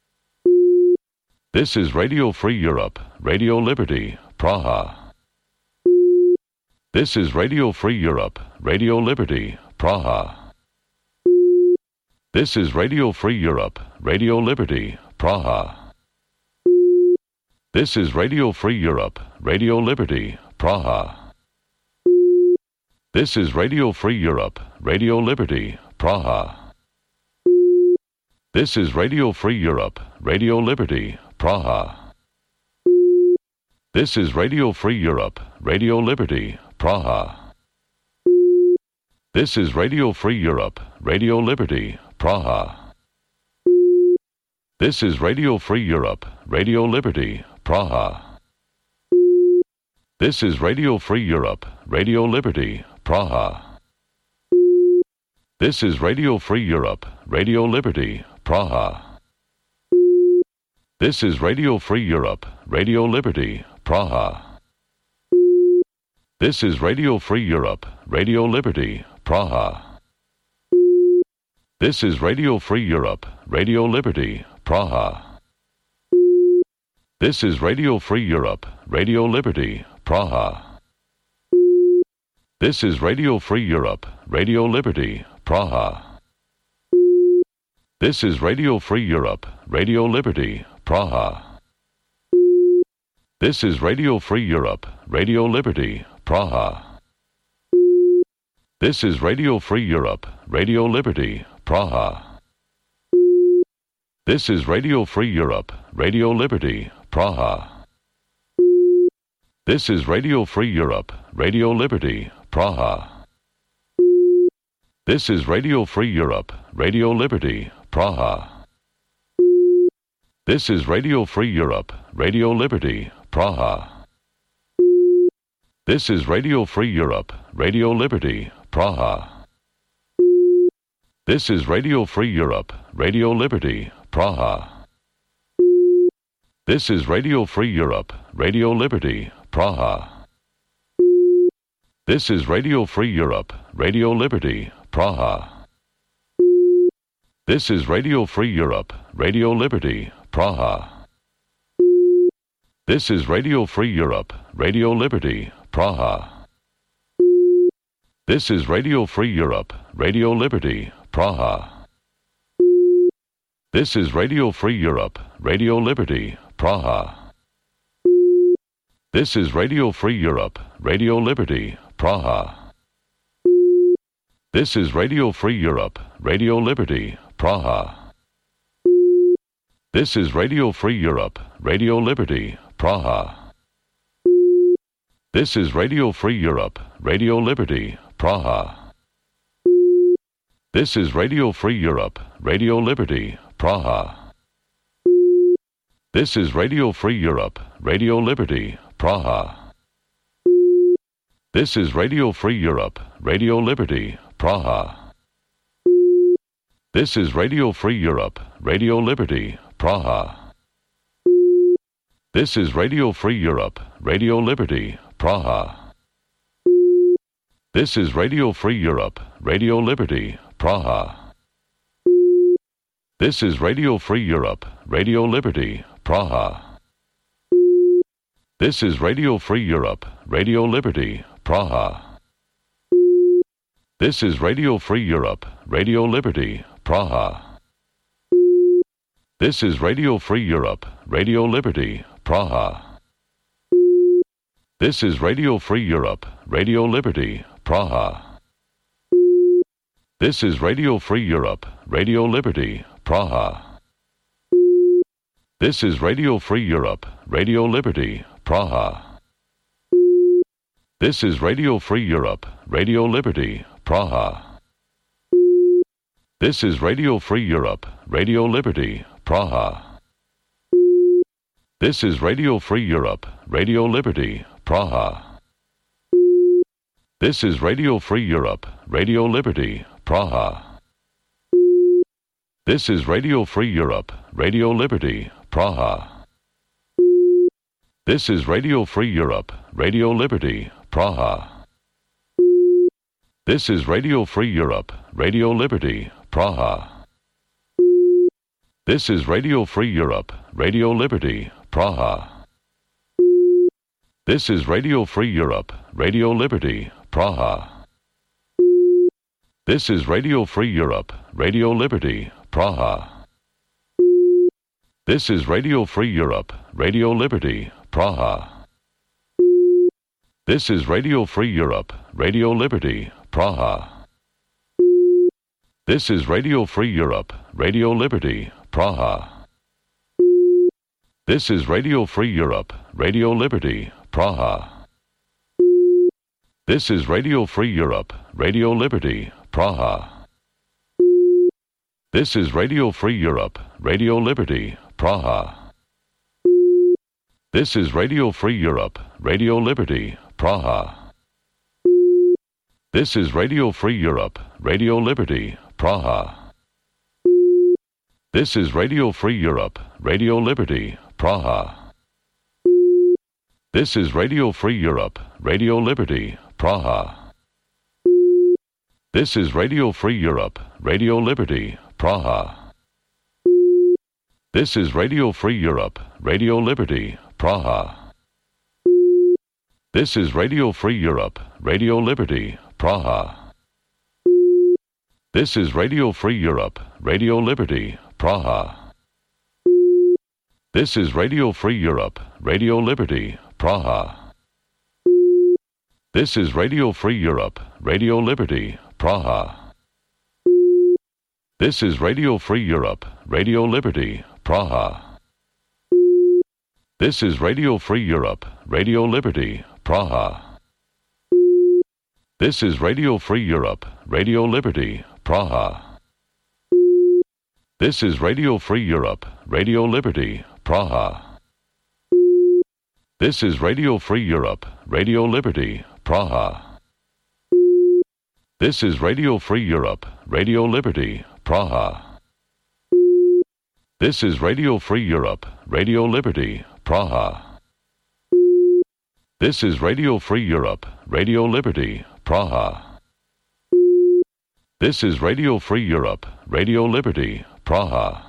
This is Radio Free Europe, Radio Liberty, Praha. This is Radio Free Europe, Radio Liberty, Praha. This is Radio Free Europe, Radio Liberty, Praha. This is Radio Free Europe, Radio Liberty, Praha. This is Radio Free Europe, Radio Liberty, Praha. This is Radio Free Europe, Radio Liberty, Praha. This is Radio Free Europe, Radio Liberty, Praha. This is Radio Free Europe, Radio Liberty, Praha. This is Radio Free Europe, Radio Liberty, Praha. This is Radio Free Europe, Radio Liberty, Praha. This is Radio Free Europe, Radio Liberty, Praha. This is Radio Free Europe, Radio Liberty, Praha. This is Radio Free Europe, Radio Liberty, Praha. This is Radio Free Europe, Radio Liberty, Praha. This is Radio Free Europe, Radio Liberty, Praha. This is Radio Free Europe, Radio Liberty, Praha. This is Radio Free Europe, Radio Liberty, Praha. This is Radio Free Europe, Radio Liberty, Praha. This is Radio Free Europe, Radio Liberty, Praha. This is Radio Free Europe, Radio Liberty, Praha. This is Radio Free Europe, Radio Liberty, Praha. This is Radio Free Europe, Radio Liberty, Praha. This is Radio Free Europe, Radio Liberty, Praha. This is Radio Free Europe, Radio Liberty, Praha. This is Radio Free Europe, Radio Liberty, Praha. This is Radio Free Europe, Radio Liberty, Praha. This is Radio Free Europe, Radio Liberty, Praha. This is Radio Free Europe, Radio Liberty, Praha. This is Radio Free Europe, Radio Liberty, Praha. This is Radio Free Europe, Radio Liberty, Praha. This is Radio Free Europe, Radio Liberty, Praha. This is Radio Free Europe, Radio Liberty, Praha. This is Radio Free Europe, Radio Liberty, Praha. This is Radio Free Europe, Radio Liberty, Praha. This is Radio Free Europe, Radio Liberty, Praha. This is Radio Free Europe, Radio Liberty, Praha. This is Radio Free Europe, Radio Liberty, Praha. This is Radio Free Europe, Radio Liberty, Praha. This is Radio Free Europe, Radio Liberty, Praha. This is Radio Free Europe, Radio Liberty, Praha. This is Radio Free Europe, Radio Liberty, Praha. This is Radio Free Europe, Radio Liberty, Praha. This is Radio Free Europe, Radio Liberty, Praha. This is Radio Free Europe, Radio Liberty, Praha. This is Radio Free Europe, Radio Liberty, Praha. This is Radio Free Europe, Radio Liberty, Praha. This is Radio Free Europe, Radio Liberty, Praha. This is Radio Free Europe, Radio Liberty, Praha. This is Radio Free Europe, Radio Liberty, Praha. This is Radio Free Europe, Radio Liberty, Praha. This is Radio Free Europe, Radio Liberty, Praha. This is Radio Free Europe, Radio Liberty, Praha. This is Radio Free Europe, Radio Liberty, Praha. This is Radio Free Europe, Radio Liberty, Praha. This is Radio Free Europe, Radio Liberty, Praha. This is Radio Free Europe, Radio Liberty, Praha. This is Radio Free Europe, Radio Liberty, Praha. This is Radio Free Europe, Radio Liberty, Praha. This is Radio Free Europe, Radio Liberty, Praha. This is Radio Free Europe, Radio Liberty, Praha. This is Radio Free Europe, Radio Liberty, Praha. This is Radio Free Europe, Radio Liberty, Praha. This is Radio Free Europe, Radio Liberty, Praha. This is Radio Free Europe, Radio Liberty, Praha. This is Radio Free Europe, Radio Liberty, Praha. This is Radio Free Europe, Radio Liberty, Praha. This is Radio Free Europe, Radio Liberty, Praha. This is Radio Free Europe, Radio Liberty, Praha. This is Radio Free Europe, Radio Liberty, Praha. This is Radio Free Europe, Radio Liberty, Praha. This is Radio Free Europe, Radio Liberty, Praha. This is Radio Free Europe, Radio Liberty, Praha. This is Radio Free Europe, Radio Liberty, Praha. This is Radio Free Europe, Radio Liberty, Praha. This is Radio Free Europe, Radio Liberty, Praha. This is Radio Free Europe, Radio Liberty, Praha. This is Radio Free Europe, Radio Liberty, Praha. This is Radio Free Europe, Radio Liberty, Praha. This is Radio Free Europe, Radio Liberty, Praha. This is Radio Free Europe, Radio Liberty, Praha. This is Radio Free Europe, Radio Liberty, Praha. This is Radio Free Europe, Radio Liberty, Praha. This is Radio Free Europe, Radio Liberty, Praha.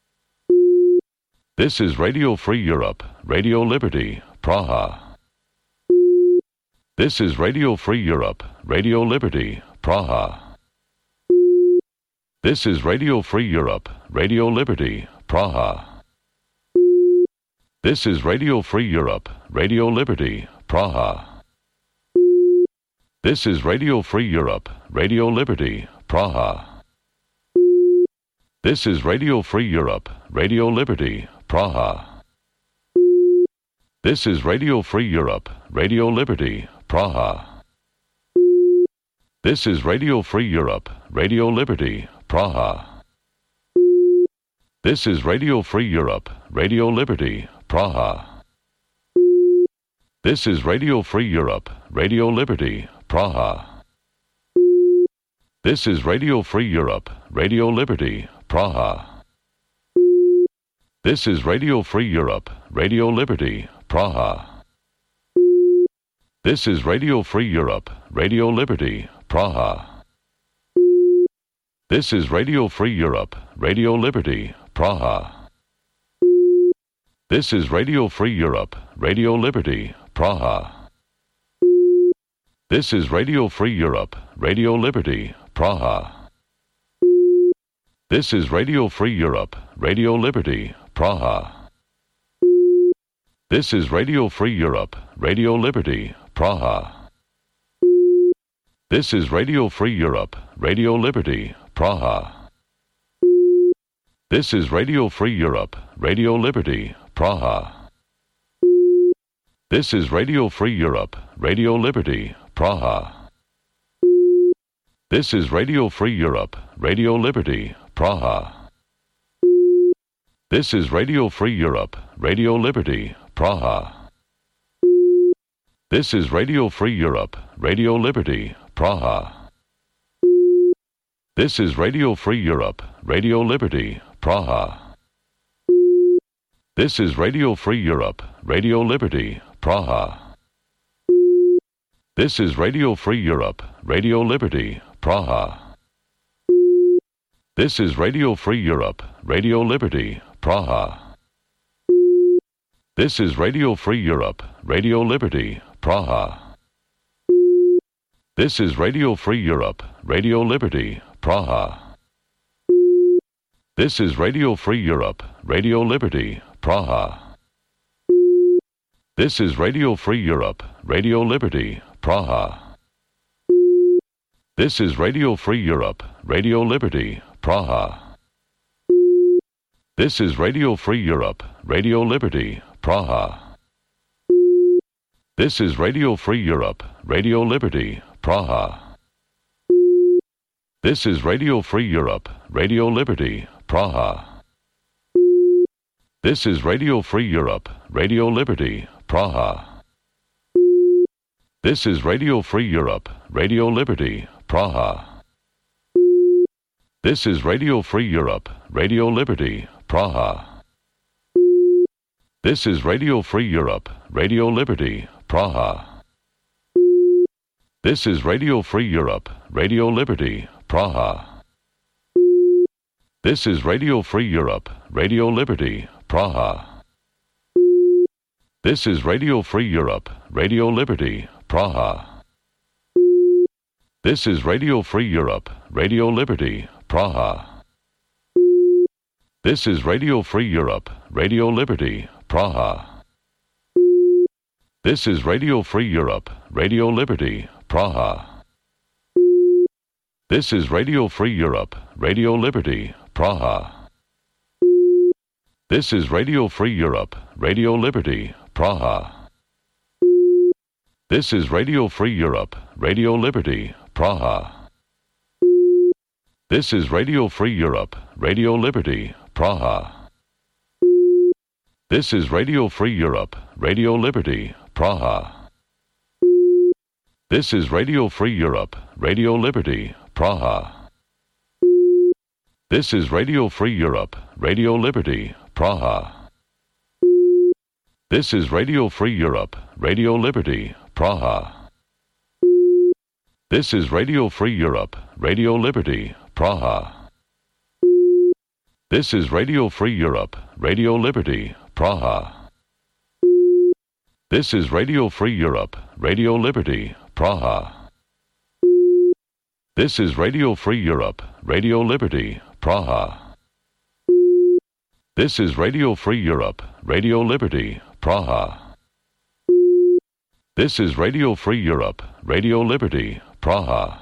This is Radio Free Europe, Radio Liberty, Praha. This is Radio Free Europe, Radio Liberty, Praha. This is Radio Free Europe, Radio Liberty, Praha. This is Radio Free Europe, Radio Liberty, Praha. This is Radio Free Europe, Radio Liberty, Praha. This is Radio Free Europe, Radio Liberty, Praha. This is Radio Free Europe, Radio Liberty, Praha. This is Radio Free Europe, Radio Liberty, Praha. This is Radio Free Europe, Radio Liberty, Praha. This is Radio Free Europe, Radio Liberty, Praha. This is Radio Free Europe, Radio Liberty, Praha. This is Radio Free Europe, Radio Liberty, Praha. This is Radio Free Europe, Radio Liberty, Praha. This is Radio Free Europe, Radio Liberty, Praha. This is Radio Free Europe, Radio Liberty, Praha. This is Radio Free Europe, Radio Liberty, Praha. This is Radio Free Europe, Radio Liberty, Praha. This is Radio Free Europe, Radio Liberty, Praha. This is Radio Free Europe, Radio Liberty, Praha. This is Radio Free Europe, Radio Liberty, Praha. This is Radio Free Europe, Radio Liberty, Praha. This is Radio Free Europe, Radio Liberty, Praha. This is Radio Free Europe, Radio Liberty, Praha. This is Radio Free Europe, Radio Liberty, Praha. This is Radio Free Europe, Radio Liberty, Praha. This is Radio Free Europe, Radio Liberty, Praha. This is Radio Free Europe, Radio Liberty, Praha. This is Radio Free Europe, Radio Liberty, Praha. This is Radio Free Europe, Radio Liberty, Praha. This is Radio Free Europe, Radio Liberty, Praha. This is Radio Free Europe, Radio Liberty, Praha. This is Radio Free Europe, Radio Liberty, Praha. This is Radio Free Europe, Radio Liberty, Praha. This is Radio Free Europe, Radio Liberty, Praha. This is Radio Free Europe, Radio Liberty, Praha. This is Radio Free Europe, Radio Liberty, Praha. This is Radio Free Europe, Radio Liberty, Praha. This is Radio Free Europe, Radio Liberty, Praha. This is Radio Free Europe, Radio Liberty, Praha. This is Radio Free Europe, Radio Liberty, Praha. This is Radio Free Europe, Radio Liberty, Praha. This is Radio Free Europe, Radio Liberty, Praha. This is Radio Free Europe, Radio Liberty, Praha. This is Radio Free Europe, Radio Liberty, Praha. This is Radio Free Europe, Radio Liberty, Praha. This is Radio Free Europe, Radio Liberty, Praha. This is Radio Free Europe, Radio Liberty, Praha. This is Radio Free Europe, Radio Liberty, Praha. This is Radio Free Europe, Radio Liberty, Praha. This is Radio Free Europe, Radio Liberty, Praha. This is Radio Free Europe, Radio Liberty, Praha. This is Radio Free Europe, Radio Liberty, Praha. This is Radio Free Europe, Radio Liberty, Praha. This is Radio Free Europe, Radio Liberty, Praha. This is Radio Free Europe, Radio Liberty, Praha. This is Radio Free Europe, Radio Liberty, Praha. This is Radio Free Europe, Radio Liberty, Praha. This is Radio Free Europe, Radio Liberty, Praha. This is Radio Free Europe, Radio Liberty, Praha. This is Radio Free Europe, Radio Liberty, Praha.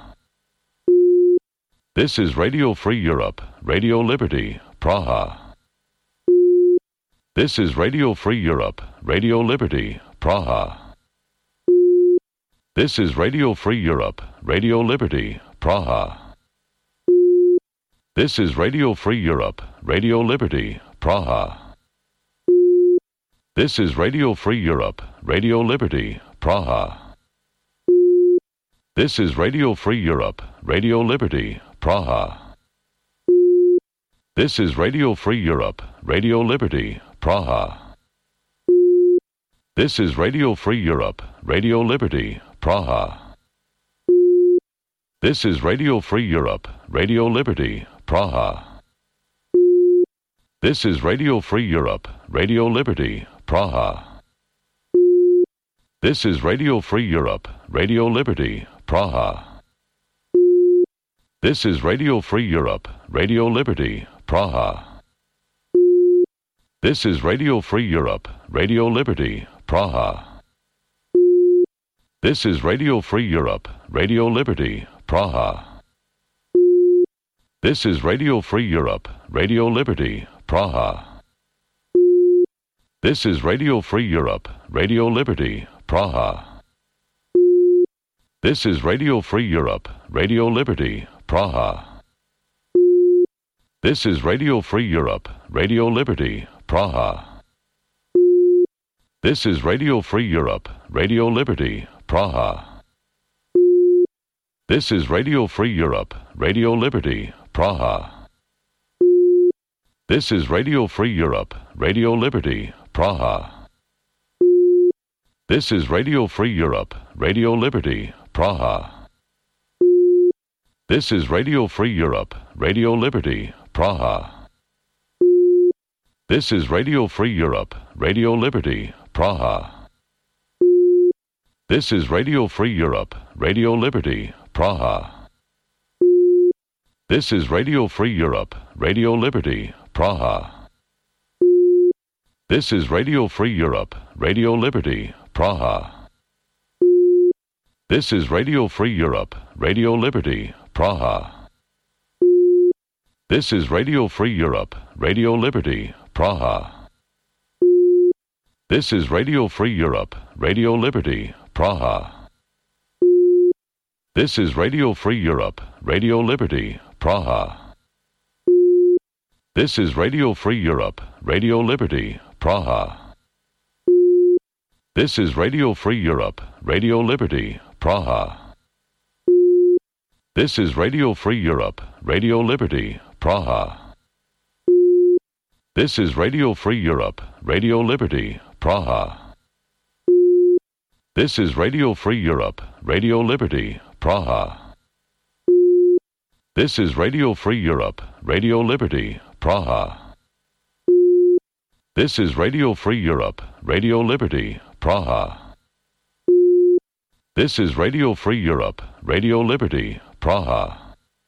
This is Radio Free Europe, Radio Liberty, Praha. This is Radio Free Europe, Radio Liberty, Praha. This is Radio Free Europe, Radio Liberty, Praha. This is Radio Free Europe, Radio Liberty, Praha. This is Radio Free Europe, Radio Liberty, Praha. This is Radio Free Europe, Radio Liberty, Praha. This is Radio Free Europe, Radio Liberty, Praha. This is Radio Free Europe, Radio Liberty, Praha. This is Radio Free Europe, Radio Liberty, Praha. This is Radio Free Europe, Radio Liberty, Praha. This is Radio Free Europe, Radio Liberty, Praha. This is Radio Free Europe, Radio Liberty, Praha. This is Radio Free Europe, Radio Liberty, Praha. This is Radio Free Europe, Radio Liberty, Praha. This is Radio Free Europe, Radio Liberty, Praha. This is Radio Free Europe, Radio Liberty, Praha. This is Radio Free Europe, Radio Liberty, Praha. This is Radio Free Europe, Radio Liberty, Praha. This is Radio Free Europe, Radio Liberty, Praha. This is Radio Free Europe, Radio Liberty, Praha. This is Radio Free Europe, Radio Liberty, Praha. This is Radio Free Europe, Radio Liberty, Praha. This is Radio Free Europe, Radio Liberty, Praha. This is Radio Free Europe, Radio Liberty, Praha. This is Radio Free Europe, Radio Liberty, Praha. This is Radio Free Europe, Radio Liberty, Praha. This is Radio Free Europe, Radio Liberty, Praha. This is Radio Free Europe, Radio Liberty, Praha. This is Radio Free Europe, Radio Liberty, Praha. This is Radio Free Europe, Radio Liberty, Praha. This is Radio Free Europe, Radio Liberty, Praha. This is Radio Free Europe, Radio Liberty, Praha. This is Radio Free Europe, Radio Liberty, Praha. This is Radio Free Europe, Radio Liberty, Praha. This is Radio Free Europe, Radio Liberty, Praha. This is Radio Free Europe, Radio Liberty, Praha. This is Radio Free Europe, Radio Liberty, Praha. This is Radio Free Europe, Radio Liberty, Praha. This is Radio Free Europe, Radio Liberty, Praha.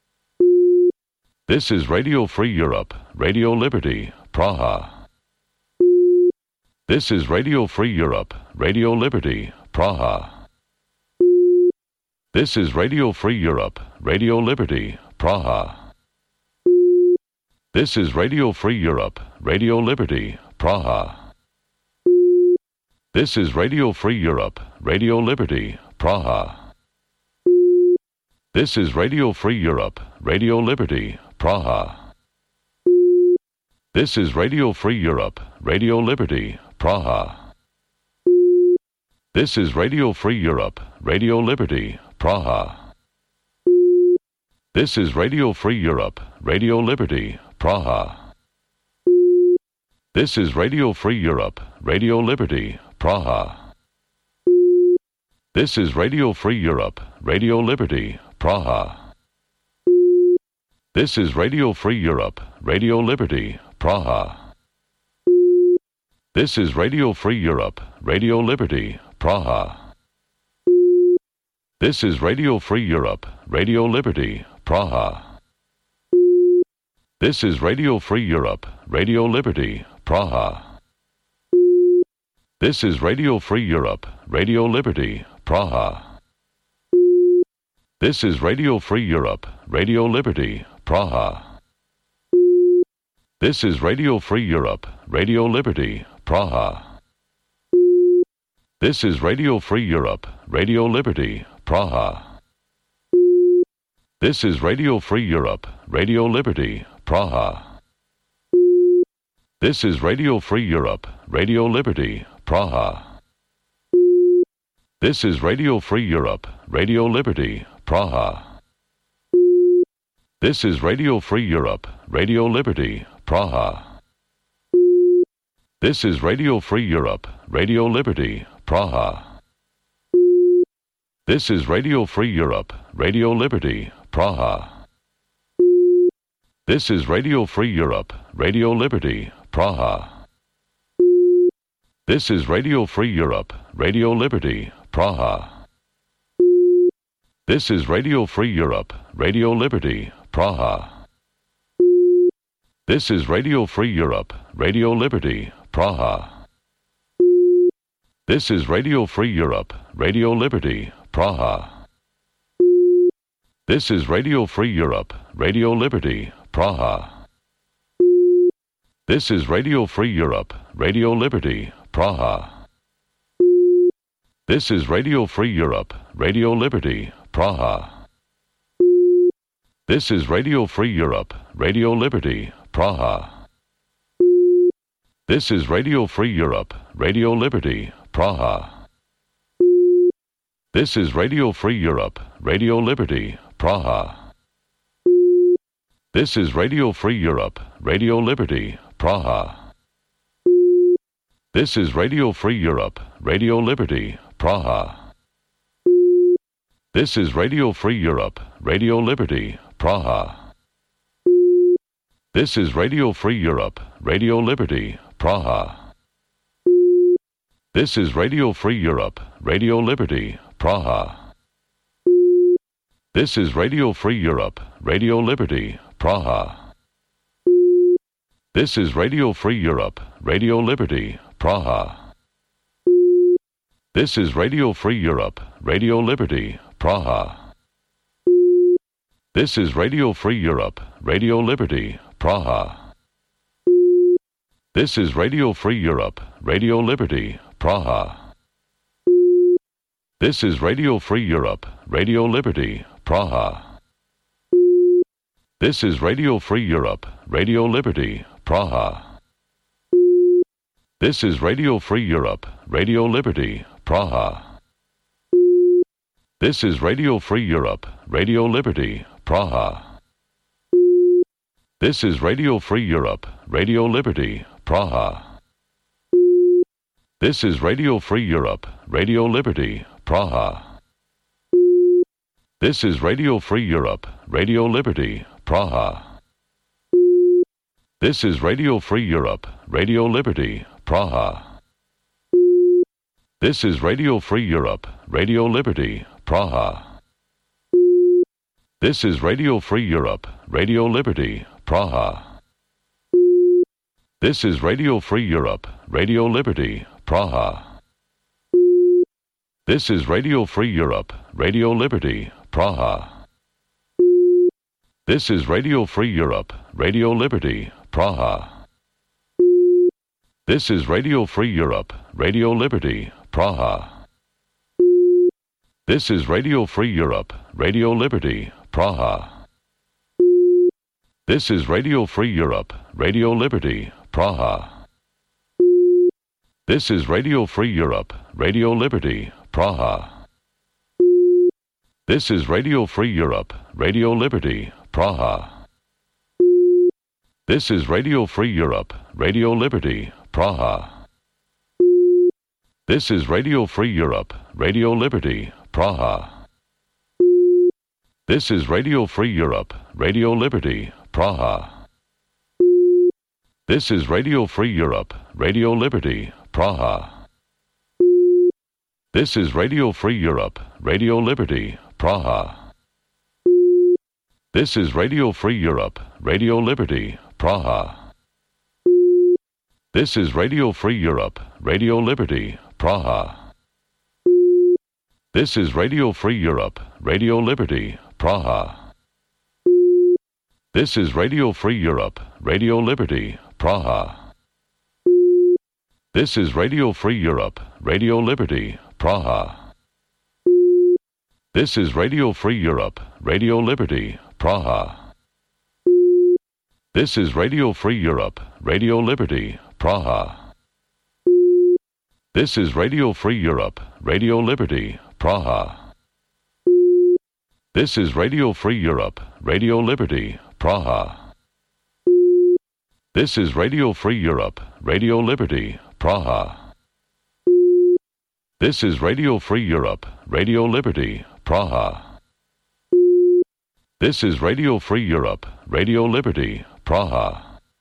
This is Radio Free Europe, Radio Liberty, Praha. This is Radio Free Europe, Radio Liberty, Praha. This is Radio Free Europe, Radio Liberty, Praha. This is Radio Free Europe, Radio Liberty, Praha. This is Radio Free Europe, Radio Liberty, Praha. This is Radio Free Europe, Radio Liberty, Praha. This is Radio Free Europe, Radio Liberty, Praha. This is Radio Free Europe, Radio Liberty, Praha. This is Radio Free Europe, Radio Liberty, Praha. This is Radio Free Europe, Radio Liberty, Praha. This is Radio Free Europe, Radio Liberty, Praha. This is Radio Free Europe, Radio Liberty, Praha. This is Radio Free Europe, Radio Liberty, Praha. This is Radio Free Europe, Radio Liberty, Praha. This is Radio Free Europe, Radio Liberty, Praha. This is Radio Free Europe, Radio Liberty, Praha. This is Radio Free Europe, Radio Liberty, Praha. This is Radio Free Europe, Radio Liberty, Praha. This is Radio Free Europe, Radio Liberty, Praha. This is Radio Free Europe, Radio Liberty, Praha. This is Radio Free Europe, Radio Liberty, Praha. This is Radio Free Europe, Radio Liberty, Praha. This is Radio Free Europe, Radio Liberty, Praha. This is Radio Free Europe, Radio Liberty, Praha. This is Radio Free Europe, Radio Liberty, Praha. This is Radio Free Europe, Radio Liberty, Praha. This is Radio Free Europe, Radio Liberty, Praha. This is Radio Free Europe, Radio Liberty, Praha. This is Radio Free Europe, Radio Liberty, Praha. This is Radio Free Europe, Radio Liberty, Praha. This is Radio Free Europe, Radio Liberty, Praha. This is Radio Free Europe, Radio Liberty, Praha. This is Radio Free Europe, Radio Liberty, Praha. This is Radio Free Europe, Radio Liberty, Praha. This is Radio Free Europe, Radio Liberty, Praha. This is Radio Free Europe, Radio Liberty, Praha. This is Radio Free Europe, Radio Liberty, Praha. This is Radio Free Europe, Radio Liberty, Praha. This is Radio Free Europe, Radio Liberty, Praha. This is Radio Free Europe, Radio Liberty, Praha. This is Radio Free Europe, Radio Liberty, Praha. This is Radio Free Europe, Radio Liberty, Praha. This is Radio Free Europe, Radio Liberty, Praha. This is Radio Free Europe, Radio Liberty, Praha. This is Radio Free Europe, Radio Liberty, Praha. This is Radio Free Europe, Radio Liberty, Praha. This is Radio Free Europe, Radio Liberty, Praha. This is Radio Free Europe, Radio Liberty, Praha. This is Radio Free Europe, Radio Liberty, Praha. This is Radio Free Europe, Radio Liberty, Praha. This is Radio Free Europe, Radio Liberty, Praha. This is Radio Free Europe, Radio Liberty, Praha. This is Radio Free Europe, Radio Liberty, Praha. This is Radio Free Europe, Radio Liberty, Praha. This is Radio Free Europe, Radio Liberty, Praha. This is Radio Free Europe, Radio Liberty, Praha. This is Radio Free Europe, Radio Liberty, Praha. This is Radio Free Europe, Radio Liberty, Praha. This is Radio Free Europe, Radio Liberty, Praha. This is Radio Free Europe, Radio Liberty, Praha. This is Radio Free Europe, Radio Liberty, Praha. This is Radio Free Europe, Radio Liberty, Praha. This is Radio Free Europe, Radio Liberty, Praha. This is Radio Free Europe, Radio Liberty, Praha. This is Radio Free Europe, Radio Liberty, Praha. This is Radio Free Europe, Radio Liberty, Praha. This is Radio Free Europe, Radio Liberty, Praha. This is Radio Free Europe, Radio Liberty, Praha. This is Radio Free Europe, Radio Liberty, Praha. This is Radio Free Europe, Radio Liberty, Praha. This is Radio Free Europe, Radio Liberty, Praha. This is Radio Free Europe, Radio Liberty, Praha. This is Radio Free Europe, Radio Liberty, Praha. This is Radio Free Europe, Radio Liberty, Praha. This is Radio Free Europe, Radio Liberty, Praha. This is Radio Free Europe, Radio Liberty, Praha. This is Radio Free Europe, Radio Liberty, Praha. This is Radio Free Europe, Radio Liberty, Praha. This is Radio Free Europe, Radio Liberty, Praha. This is Radio Free Europe, Radio Liberty, Praha. This is Radio Free Europe, Radio Liberty, Praha.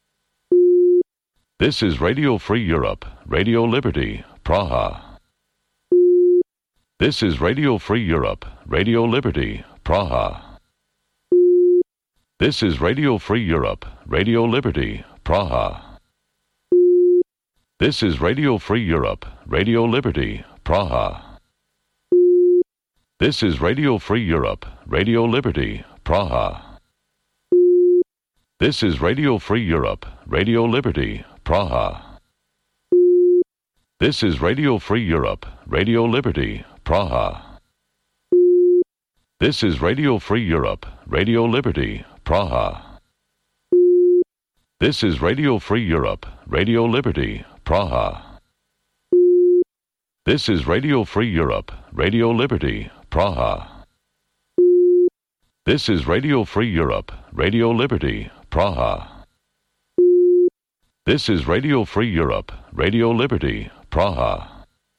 This is Radio Free Europe, Radio Liberty, Praha. This is Radio Free Europe, Radio Liberty, Praha. This is Radio Free Europe, Radio Liberty, Praha. This is Radio Free Europe, Radio Liberty, Praha. This is Radio Free Europe, Radio Liberty, Praha. This is Radio Free Europe, Radio Liberty, Praha. This is Radio Free Europe, Radio Liberty, Praha. This is Radio Free Europe, Radio Liberty, Praha. This is Radio Free Europe, Radio Liberty, Praha. This is Radio Free Europe, Radio Liberty, Praha. This is Radio Free Europe, Radio Liberty, Praha. This is Radio Free Europe, Radio Liberty, Praha.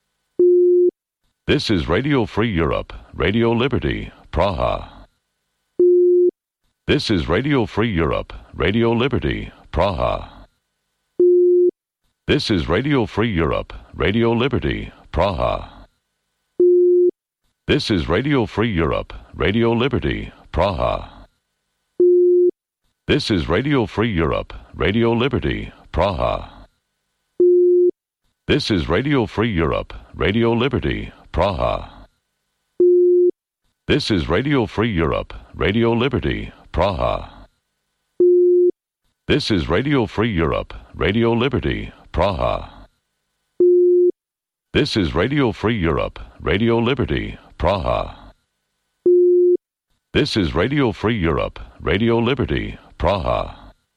This is Radio Free Europe, Radio Liberty, Praha. This is Radio Free Europe, Radio Liberty, Praha. This is Radio Free Europe, Radio Liberty, Praha. This is Radio Free Europe, Radio Liberty, Praha. This is Radio Free Europe, Radio Liberty, Praha. This is Radio Free Europe, Radio Liberty, Praha. This is Radio Free Europe, Radio Liberty, Praha. This is Radio Free Europe, Radio Liberty, Praha. This is Radio Free Europe, Radio Liberty, Praha. This is Radio Free Europe, Radio Liberty, Praha.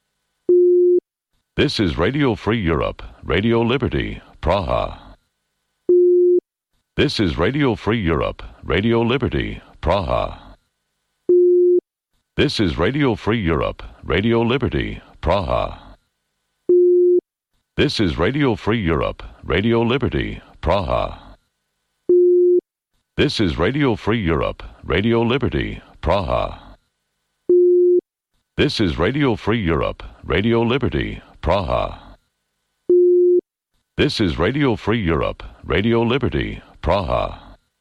This is Radio Free Europe, Radio Liberty, Praha. This is Radio Free Europe, Radio Liberty, Praha. This is Radio Free Europe, Radio Liberty, Praha. This is Radio Free Europe, Radio Liberty, Praha. This is Radio Free Europe, Radio Liberty, Praha. This is Radio Free Europe, Radio Liberty, Praha. This is Radio Free Europe, Radio Liberty, Praha.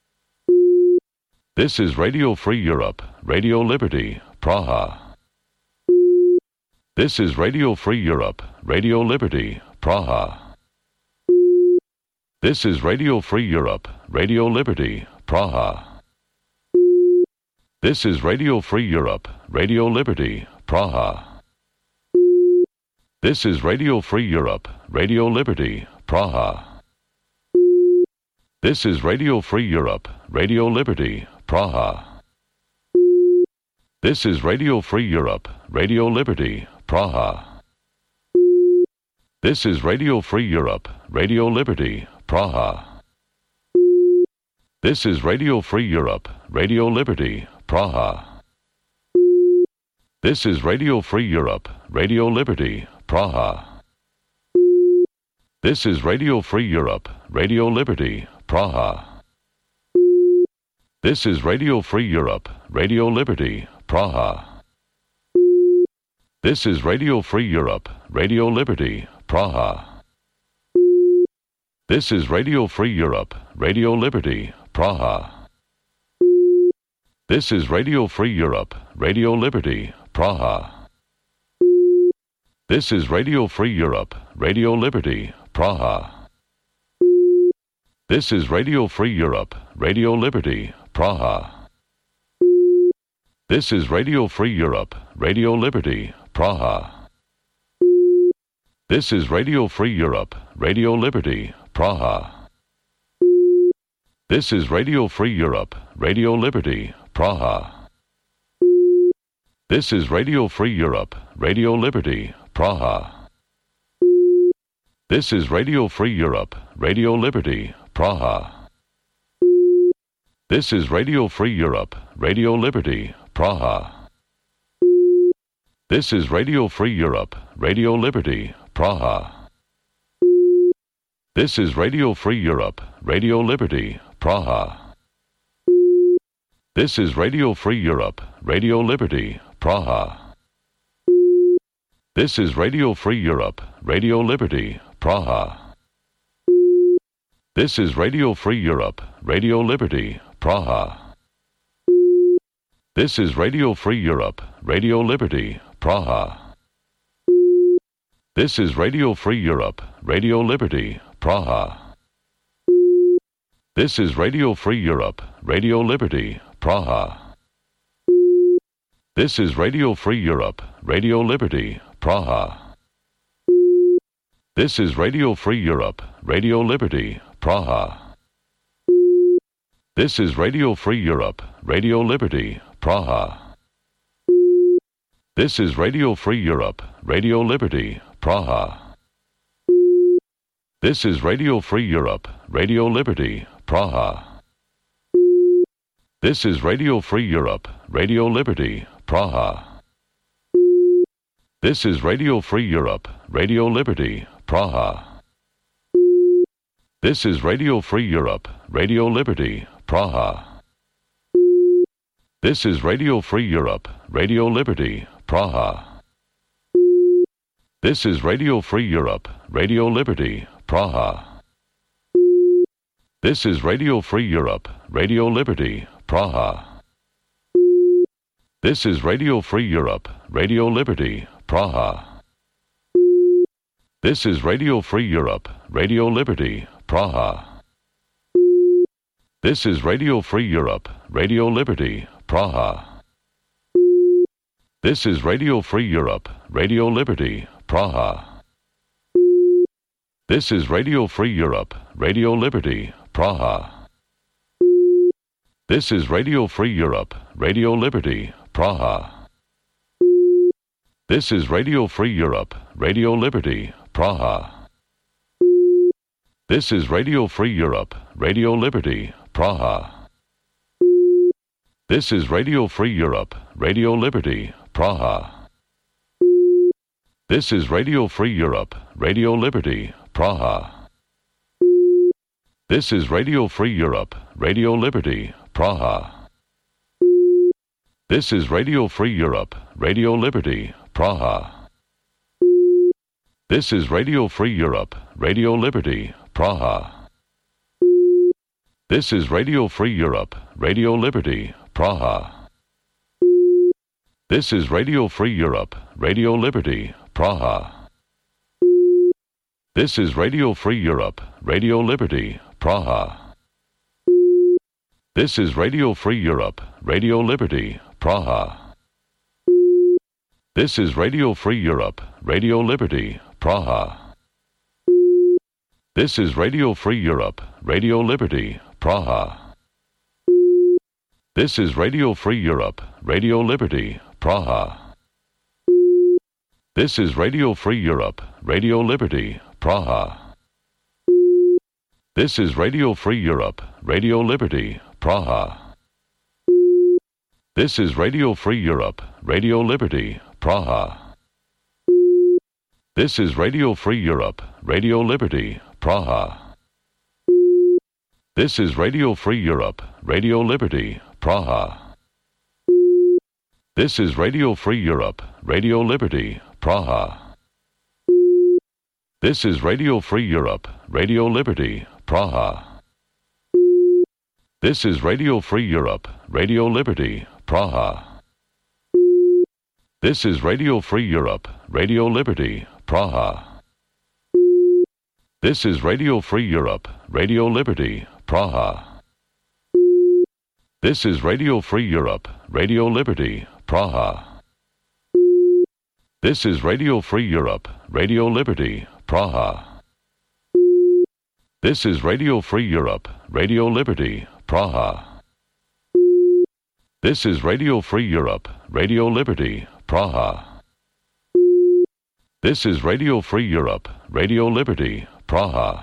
This is Radio Free Europe, Radio Liberty, Praha. This is Radio Free Europe, Radio Liberty, Praha. This is Radio Free Europe, Radio Liberty, Praha. This is Radio Free Europe, Radio Liberty, Praha. This is Radio Free Europe, Radio Liberty, Praha. This is Radio Free Europe, Radio Liberty, Praha. This is Radio Free Europe, Radio Liberty, Praha. This is Radio Free Europe, Radio Liberty, Praha. This is Radio Free Europe, Radio Liberty, Praha. This is Radio Free Europe, Radio Liberty, Praha. This is Radio Free Europe, Radio Liberty, Praha. This is Radio Free Europe, Radio Liberty, Praha. This is Radio Free Europe, Radio Liberty, Praha. This is Radio Free Europe, Radio Liberty, Praha. This is Radio Free Europe, Radio Liberty, Praha. This is Radio Free Europe, Radio Liberty, Praha. This is Radio Free Europe, Radio Liberty, Praha. This is Radio Free Europe, Radio Liberty, Praha. This is Radio Free Europe, Radio Liberty, Praha. This is Radio Free Europe, Radio Liberty, Praha. This is Radio Free Europe, Radio Liberty, Praha. This is Radio Free Europe, Radio Liberty, Praha. This is Radio Free Europe, Radio Liberty, Praha. This is Radio Free Europe, Radio Liberty, Praha. This is Radio Free Europe, Radio Liberty, Praha. This is Radio Free Europe, Radio Liberty, Praha. This is Radio Free Europe, Radio Liberty, Praha. This is Radio Free Europe, Radio Liberty, Praha. This is Radio Free Europe, Radio Liberty, Praha. This is Radio Free Europe, Radio Liberty, Praha. This is Radio Free Europe, Radio Liberty, Praha. This is Radio Free Europe, Radio Liberty, Praha. This is Radio Free Europe, Radio Liberty, Praha. This is Radio Free Europe, Radio Liberty, Praha. This is Radio Free Europe, Radio Liberty, Praha. This is Radio Free Europe, Radio Liberty, Praha. This is Radio Free Europe, Radio Liberty, Praha. This is Radio Free Europe, Radio Liberty, Praha. This is Radio Free Europe, Radio Liberty, Praha. This is Radio Free Europe, Radio Liberty, Praha. This is Radio Free Europe, Radio Liberty, Praha. This is Radio Free Europe, Radio Liberty, Praha. This is Radio Free Europe, Radio Liberty, Praha. This is Radio Free Europe, Radio Liberty, Praha. This is Radio Free Europe, Radio Liberty, Praha. This is Radio Free Europe, Radio Liberty, Praha. This is Radio Free Europe, Radio Liberty, Praha. This is Radio Free Europe, Radio Liberty, Praha. This is Radio Free Europe, Radio Liberty, Praha. This is Radio Free Europe, Radio Liberty, Praha. This is Radio Free Europe, Radio Liberty, Praha. This is Radio Free Europe, Radio Liberty, Praha. This is Radio Free Europe, Radio Liberty, Praha. This is Radio Free Europe, Radio Liberty, Praha. This is Radio Free Europe, Radio Liberty, Praha. This is Radio Free Europe, Radio Liberty, Praha. This is Radio Free Europe, Radio Liberty, Praha. This is Radio Free Europe, Radio Liberty, Praha. This is Radio Free Europe, Radio Liberty, Praha. This is Radio Free Europe, Radio Liberty, Praha. This is Radio Free Europe, Radio Liberty, Praha. This is Radio Free Europe, Radio Liberty, Praha. This is Radio Free Europe, Radio Liberty, Praha. This is Radio Free Europe, Radio Liberty, Praha. This is Radio Free Europe, Radio Liberty, Praha. This is Radio Free Europe, Radio Liberty, Praha. This is Radio Free Europe, Radio Liberty, Praha. This is Radio Free Europe, Radio Liberty, Praha. This is Radio Free Europe, Radio Liberty, Praha. This is Radio Free Europe, Radio Liberty, Praha. This is Radio Free Europe, Radio Liberty, Praha. This is Radio Free Europe, Radio Liberty, Praha. This is Radio Free Europe, Radio Liberty, Praha. This is Radio Free Europe, Radio Liberty, Praha. This is Radio Free Europe, Radio Liberty, Praha. This is Radio Free Europe, Radio Liberty, Praha. This is Radio Free Europe, Radio Liberty, Praha.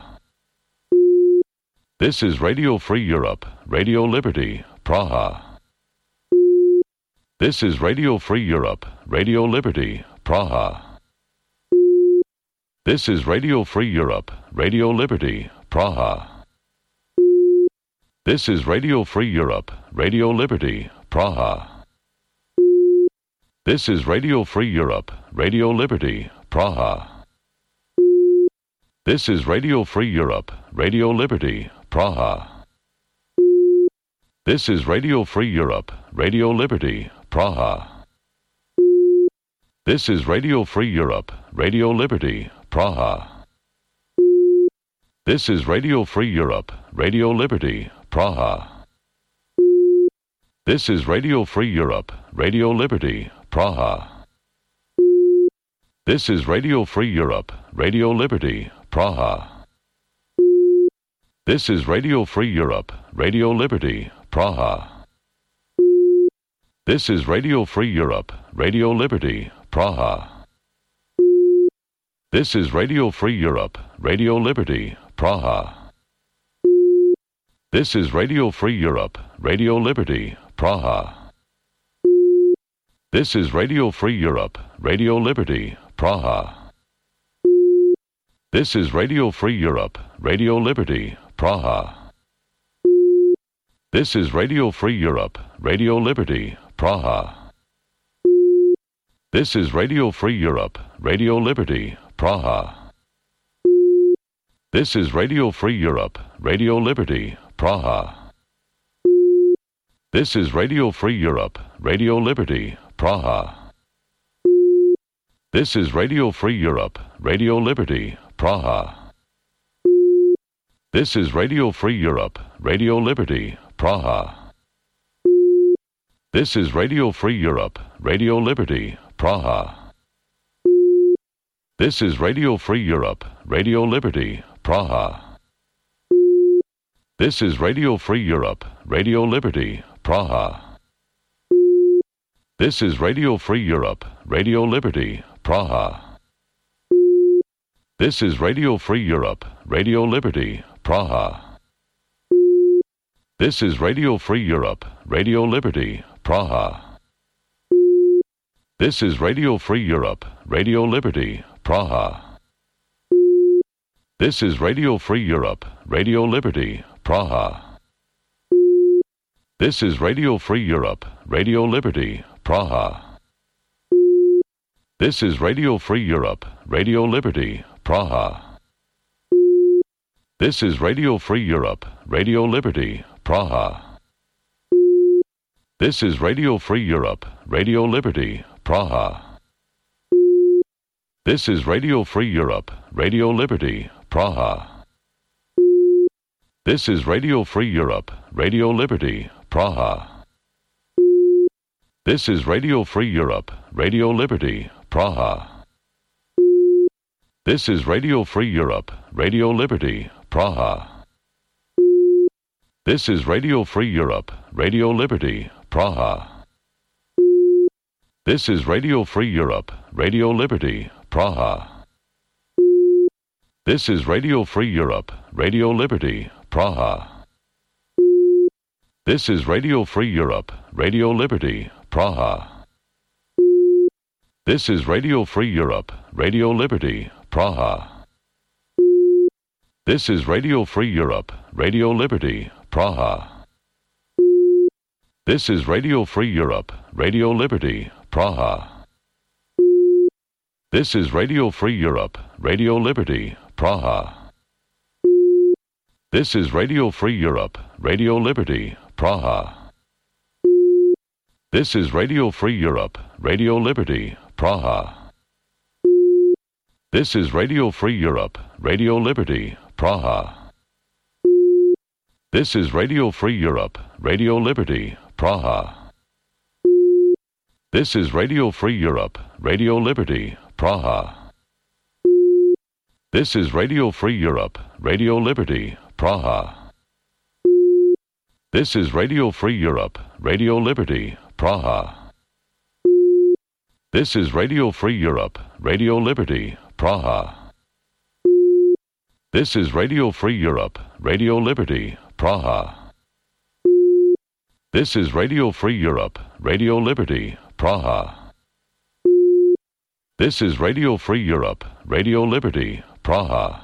This is Radio Free Europe, Radio Liberty, Praha. This is Radio Free Europe, Radio Liberty, Praha. This is Radio Free Europe, Radio Liberty, Praha. This is Radio Free Europe, Radio Liberty, Praha. This is Radio Free Europe, Radio Liberty, Praha. This is Radio Free Europe, Radio Liberty, Praha. This is Radio Free Europe, Radio Liberty, Praha. This is Radio Free Europe, Radio Liberty, Praha. This is Radio Free Europe, Radio Liberty, Praha. This is Radio Free Europe, Radio Liberty, Praha. This is Radio Free Europe, Radio Liberty, Praha. This is Radio Free Europe, Radio Liberty, Praha. This is Radio Free Europe, Radio Liberty, Praha. This is Radio Free Europe, Radio Liberty, Praha. This is Radio Free Europe, Radio Liberty, Praha. This is Radio Free Europe, Radio Liberty, Praha. This is Radio Free Europe, Radio Liberty, Praha. This is Radio Free Europe, Radio Liberty, Praha. This is Radio Free Europe, Radio Liberty, Praha. This is Radio Free Europe, Radio Liberty, Praha. This is Radio Free Europe, Radio Liberty, Praha. This is Radio Free Europe, Radio Liberty, Praha. This is Radio Free Europe, Radio Liberty, Praha. This is Radio Free Europe, Radio Liberty, Praha. This is Radio Free Europe, Radio Liberty, Praha. This is Radio Free Europe, Radio Liberty, Praha. This is Radio Free Europe, Radio Liberty, Praha. This is Radio Free Europe, Radio Liberty, Praha. This is Radio Free Europe, Radio Liberty, Praha. This is Radio Free Europe, Radio Liberty, Praha. This is Radio Free Europe, Radio Liberty, Praha. This is Radio Free Europe, Radio Liberty, Praha. This is Radio Free Europe, Radio Liberty, Praha. This is Radio Free Europe, Radio Liberty, Praha. This is Radio Free Europe, Radio Liberty, Praha. This is Radio Free Europe, Radio Liberty, Praha. This is Radio Free Europe, Radio Liberty, Praha. This is Radio Free Europe, Radio Liberty, Praha. This is Radio Free Europe, Radio Liberty, Praha. This is Radio Free Europe, Radio Liberty, Praha. This is Radio Free Europe, Radio Liberty, Praha. This is Radio Free Europe, Radio Liberty, Praha. This is Radio Free Europe, Radio Liberty, Praha. This is Radio Free Europe, Radio Liberty, Praha. This is Radio Free Europe, Radio Liberty, Praha. This is Radio Free Europe, Radio Liberty, Praha. This is Radio Free Europe, Radio Liberty, Praha. This is Radio Free Europe, Radio Liberty, Praha. This is Radio Free Europe, Radio Liberty, Praha. This is Radio Free Europe, Radio Liberty, Praha. This is Radio Free Europe, Radio Liberty, Praha. This is Radio Free Europe, Radio Liberty, Praha. This is Radio Free Europe, Radio Liberty, Praha. This is Radio Free Europe, Radio Liberty, Praha. This is Radio Free Europe, Radio Liberty, Praha. This is Radio Free Europe, Radio Liberty, Praha. This is Radio Free Europe, Radio Liberty, Praha. This is Radio Free Europe, Radio Liberty, Praha.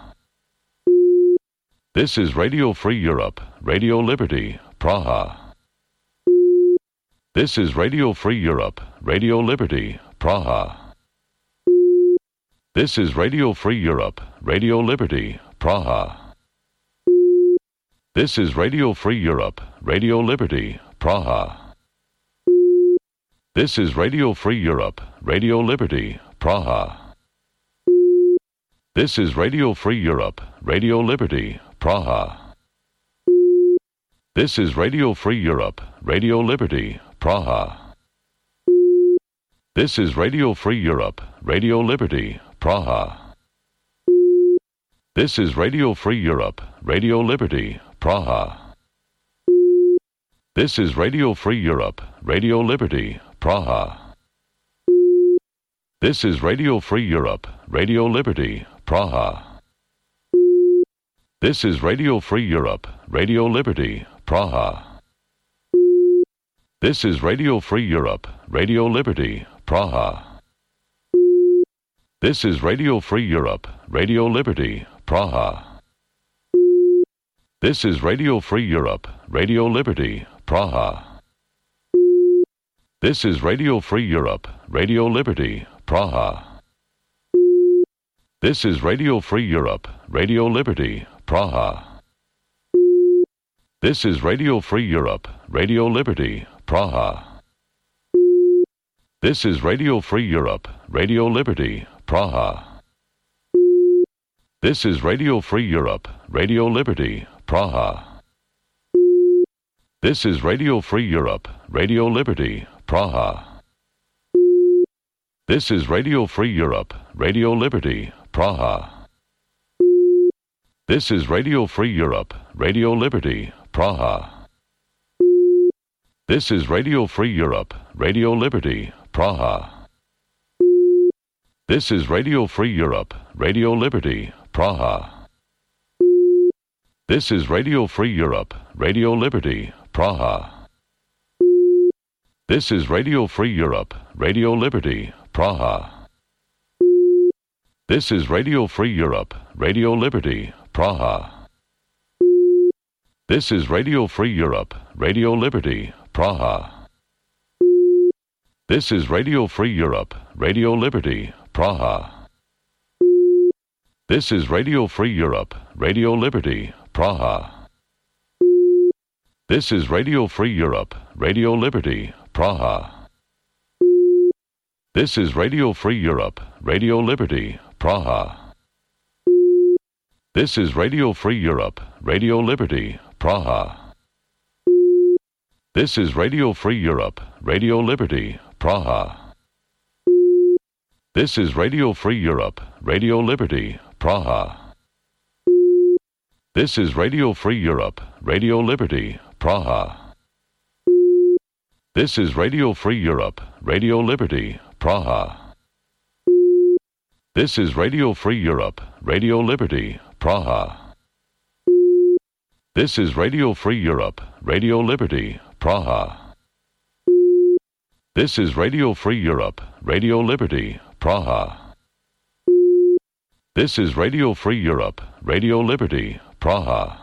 This is Radio Free Europe, Radio Liberty, Praha. This is Radio Free Europe, Radio Liberty, Praha. This is Radio Free Europe, Radio Liberty, Praha. This is Radio Free Europe, Radio Liberty, Praha. This is Radio Free Europe, Radio Liberty, Praha. This is Radio Free Europe, Radio Liberty, Praha. This is Radio Free Europe, Radio Liberty, Praha. This is Radio Free Europe, Radio Liberty, Praha. This is Radio Free Europe, Radio Liberty, Praha. This is Radio Free Europe, Radio Liberty, Praha. This is Radio Free Europe, Radio Liberty, Praha. This is Radio Free Europe, Radio Liberty, Praha. This is Radio Free Europe, Radio Liberty, Praha. This is Radio Free Europe, Radio Liberty, Praha. This is Radio Free Europe, Radio Liberty, Praha. This is Radio Free Europe, Radio Liberty, Praha. This is Radio Free Europe, Radio Liberty, Praha. This is Radio Free Europe, Radio Liberty, Praha. This is Radio Free Europe, Radio Liberty, Praha. This is Radio Free Europe, Radio Liberty, Praha. This is Radio Free Europe, Radio Liberty, Praha. This is Radio Free Europe, Radio Liberty, Praha. This is Radio Free Europe, Radio Liberty, Praha. This is Radio Free Europe, Radio Liberty, Praha. This is Radio Free Europe, Radio Liberty, Praha. This is Radio Free Europe, Radio Liberty, Praha. This is Radio Free Europe, Radio Liberty, Praha. This is Radio Free Europe, Radio Liberty, Praha. This is Radio Free Europe, Radio Liberty, Praha. This is Radio Free Europe, Radio Liberty, Praha. This is Radio Free Europe, Radio Liberty, Praha. This is Radio Free Europe, Radio Liberty, Praha. This is Radio Free Europe, Radio Liberty, Praha. This is Radio Free Europe, Radio Liberty, Praha. This is Radio Free Europe, Radio Liberty, Praha. This is Radio Free Europe, Radio Liberty, Praha. This is Radio Free Europe, Radio Liberty, Praha. This is Radio Free Europe, Radio Liberty, Praha. This is Radio Free Europe, Radio Liberty, Praha. This is Radio Free Europe, Radio Liberty, Praha. This is Radio Free Europe, Radio Liberty, Praha. This is Radio Free Europe, Radio Liberty, Praha.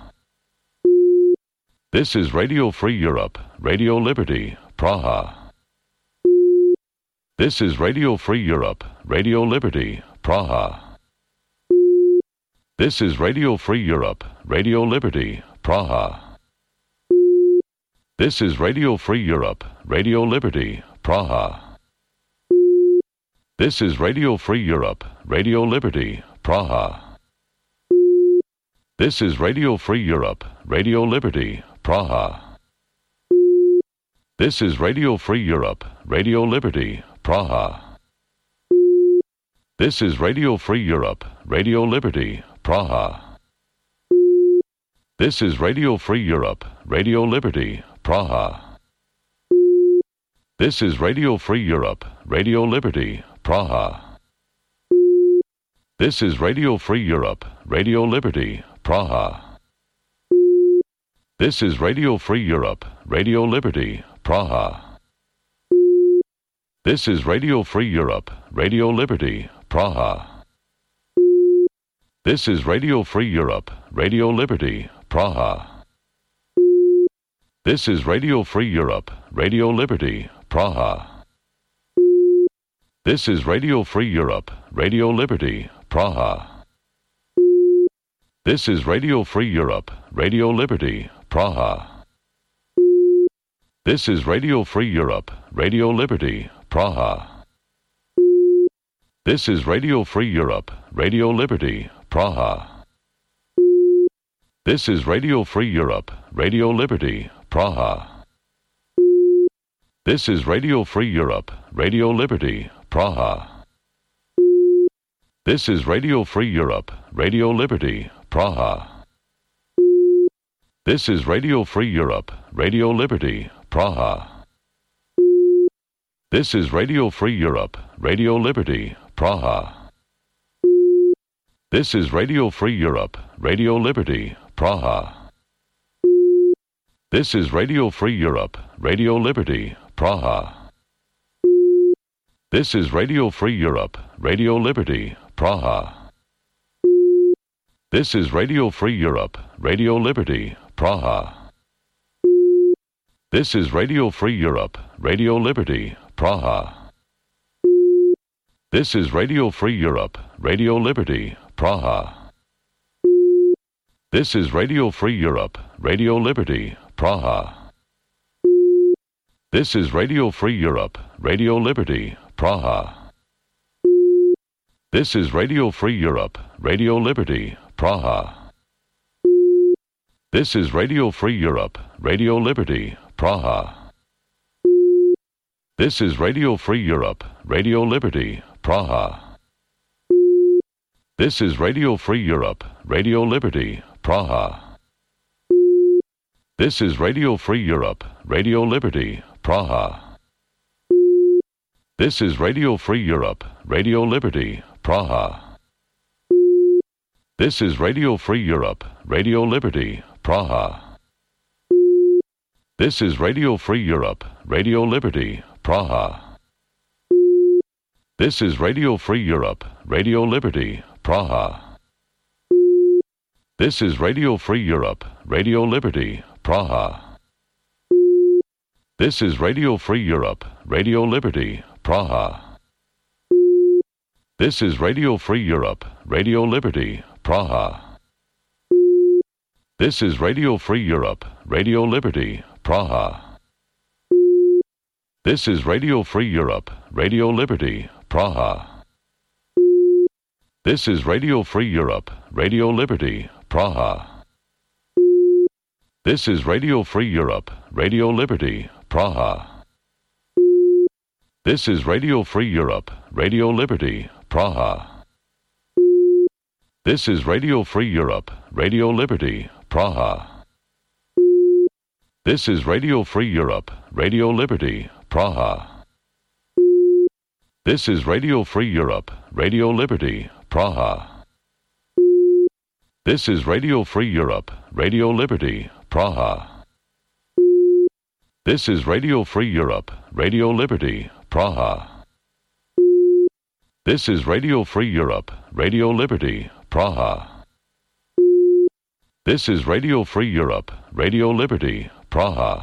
This is Radio Free Europe, Radio Liberty, Praha. This is Radio Free Europe, Radio Liberty, Praha. This is Radio Free Europe, Radio Liberty, Praha. This is Radio Free Europe, Radio Liberty, Praha. This is Radio Free Europe, Radio Liberty, Praha. This is Radio Free Europe, Radio Liberty, Praha. This is Radio Free Europe, Radio Liberty, Praha. This is Radio Free Europe, Radio Liberty, Praha. This is Radio Free Europe, Radio Liberty, Praha. This is Radio Free Europe, Radio Liberty, Praha. This is Radio Free Europe, Radio Liberty, Praha. This is Radio Free Europe, Radio Liberty, Praha. This is Radio Free Europe, Radio Liberty, Praha. This is Radio Free Europe, Radio Liberty, Praha. This is Radio Free Europe, Radio Liberty, Praha. This is Radio Free Europe, Radio Liberty, Praha. This is Radio Free Europe, Radio Liberty, Praha. This is Radio Free Europe, Radio Liberty, Praha. This is Radio Free Europe, Radio Liberty, Praha. This is Radio Free Europe, Radio Liberty, Praha. This is Radio Free Europe, Radio Liberty, Praha. This is Radio Free Europe, Radio Liberty, Praha. This is Radio Free Europe, Radio Liberty, Praha. This is Radio Free Europe, Radio Liberty, Praha. This is Radio Free Europe, Radio Liberty, Praha. This is Radio Free Europe, Radio Liberty, Praha. This is Radio Free Europe, Radio Liberty, Praha. This is Radio Free Europe, Radio Liberty, Praha. This is Radio Free Europe, Radio Liberty, Praha. This is Radio Free Europe, Radio Liberty, Praha. This is Radio Free Europe, Radio Liberty, Praha. This is Radio Free Europe, Radio Liberty, Praha. This is Radio Free Europe, Radio Liberty, Praha. This is Radio Free Europe, Radio Liberty, Praha. This is Radio Free Europe, Radio Liberty, Praha. This is Radio Free Europe, Radio Liberty, Praha. This is Radio Free Europe, Radio Liberty, Praha. This is Radio Free Europe, Radio Liberty, Praha. This is Radio Free Europe, Radio Liberty, Praha. This is Radio Free Europe, Radio Liberty, Praha. This is Radio Free Europe, Radio Liberty, Praha. This is Radio Free Europe, Radio Liberty, Praha. This is Radio Free Europe, Radio Liberty, Praha. This is Radio Free Europe, Radio Liberty, Praha. This is Radio Free Europe, Radio Liberty, Praha. This is Radio Free Europe, Radio Liberty, Praha. This is Radio Free Europe, Radio Liberty, Praha. This is Radio Free Europe, Radio Liberty, Praha. This is Radio Free Europe, Radio Liberty, Praha. This is Radio Free Europe, Radio Liberty, Praha. This is Radio Free Europe, Radio Liberty, Praha. This is Radio Free Europe, Radio Liberty, Praha. This is Radio Free Europe, Radio Liberty, Praha. This is Radio Free Europe, Radio Liberty, Praha. This is Radio Free Europe, Radio Liberty, Praha. This is Radio Free Europe, Radio Liberty, Praha.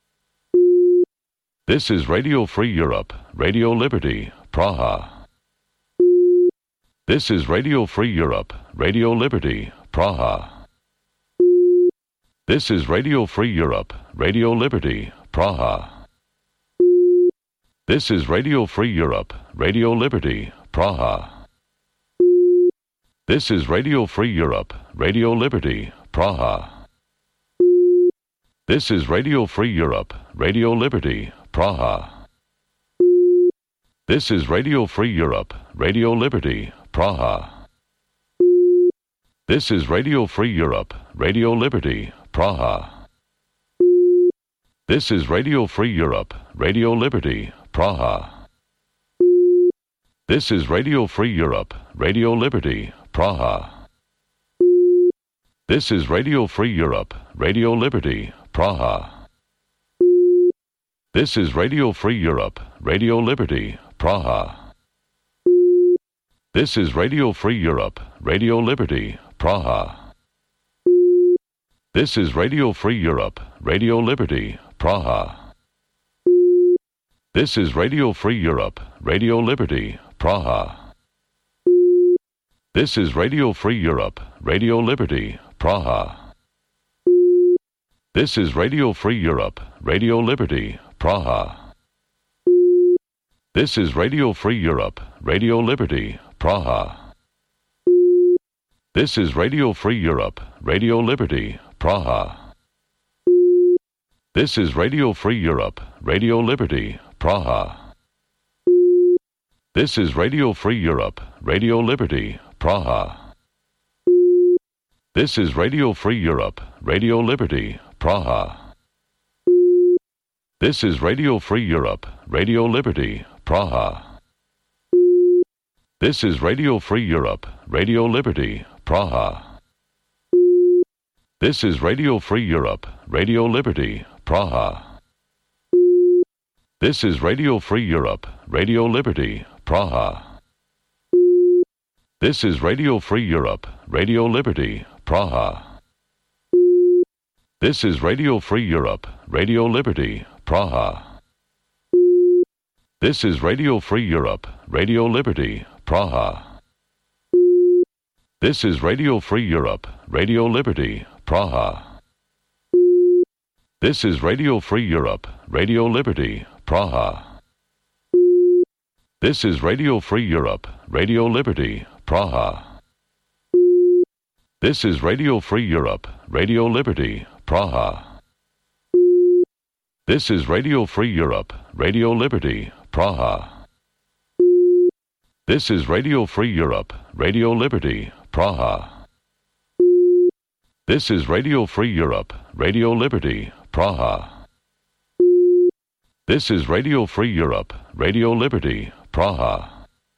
This is Radio Free Europe, Radio Liberty, Praha. This is Radio Free Europe, Radio Liberty, Praha. This is Radio Free Europe, Radio Liberty, Praha. This is Radio Free Europe, Radio Liberty, Praha. This is Radio Free Europe, Radio Liberty, Praha. This is Radio Free Europe, Radio Liberty, Praha. This is Radio Free Europe, Radio Liberty, Praha. This is Radio Free Europe, Radio Liberty, Praha. This is Radio Free Europe, Radio Liberty, Praha. This is Radio Free Europe, Radio Liberty, Praha. This is Radio Free Europe, Radio Liberty, Praha. This is Radio Free Europe, Radio Liberty, Praha. This is Radio Free Europe, Radio Liberty, Praha. This is Radio Free Europe, Radio Liberty, Praha. This is Radio Free Europe, Radio Liberty, Praha. This is Radio Free Europe, Radio Liberty, Praha. This is Radio Free Europe, Radio Liberty, Praha. This is Radio Free Europe, Radio Liberty, Praha. This is Radio Free Europe, Radio Liberty, Praha. This is Radio Free Europe, Radio Liberty, Praha. This is Radio Free Europe, Radio Liberty, Praha. This is Radio Free Europe, Radio Liberty, Praha. This is Radio Free Europe, Radio Liberty, Praha. This is Radio Free Europe, Radio Liberty, Praha. This is Radio Free Europe, Radio Liberty, Praha. This is Radio Free Europe, Radio Liberty, Praha. This is Radio Free Europe, Radio Liberty, Praha. This is Radio Free Europe, Radio Liberty, Praha. This is Radio Free Europe, Radio Liberty, Praha. This is Radio Free Europe, Radio Liberty, Praha. This is Radio Free Europe, Radio Liberty, Praha. This is Radio Free Europe, Radio Liberty, Praha. This is Radio Free Europe, Radio Liberty, Praha. This is Radio Free Europe, Radio Liberty, Praha. This is Radio Free Europe, Radio Liberty, Praha. This is Radio Free Europe, Radio Liberty, Praha. This is Radio Free Europe, Radio Liberty, Praha.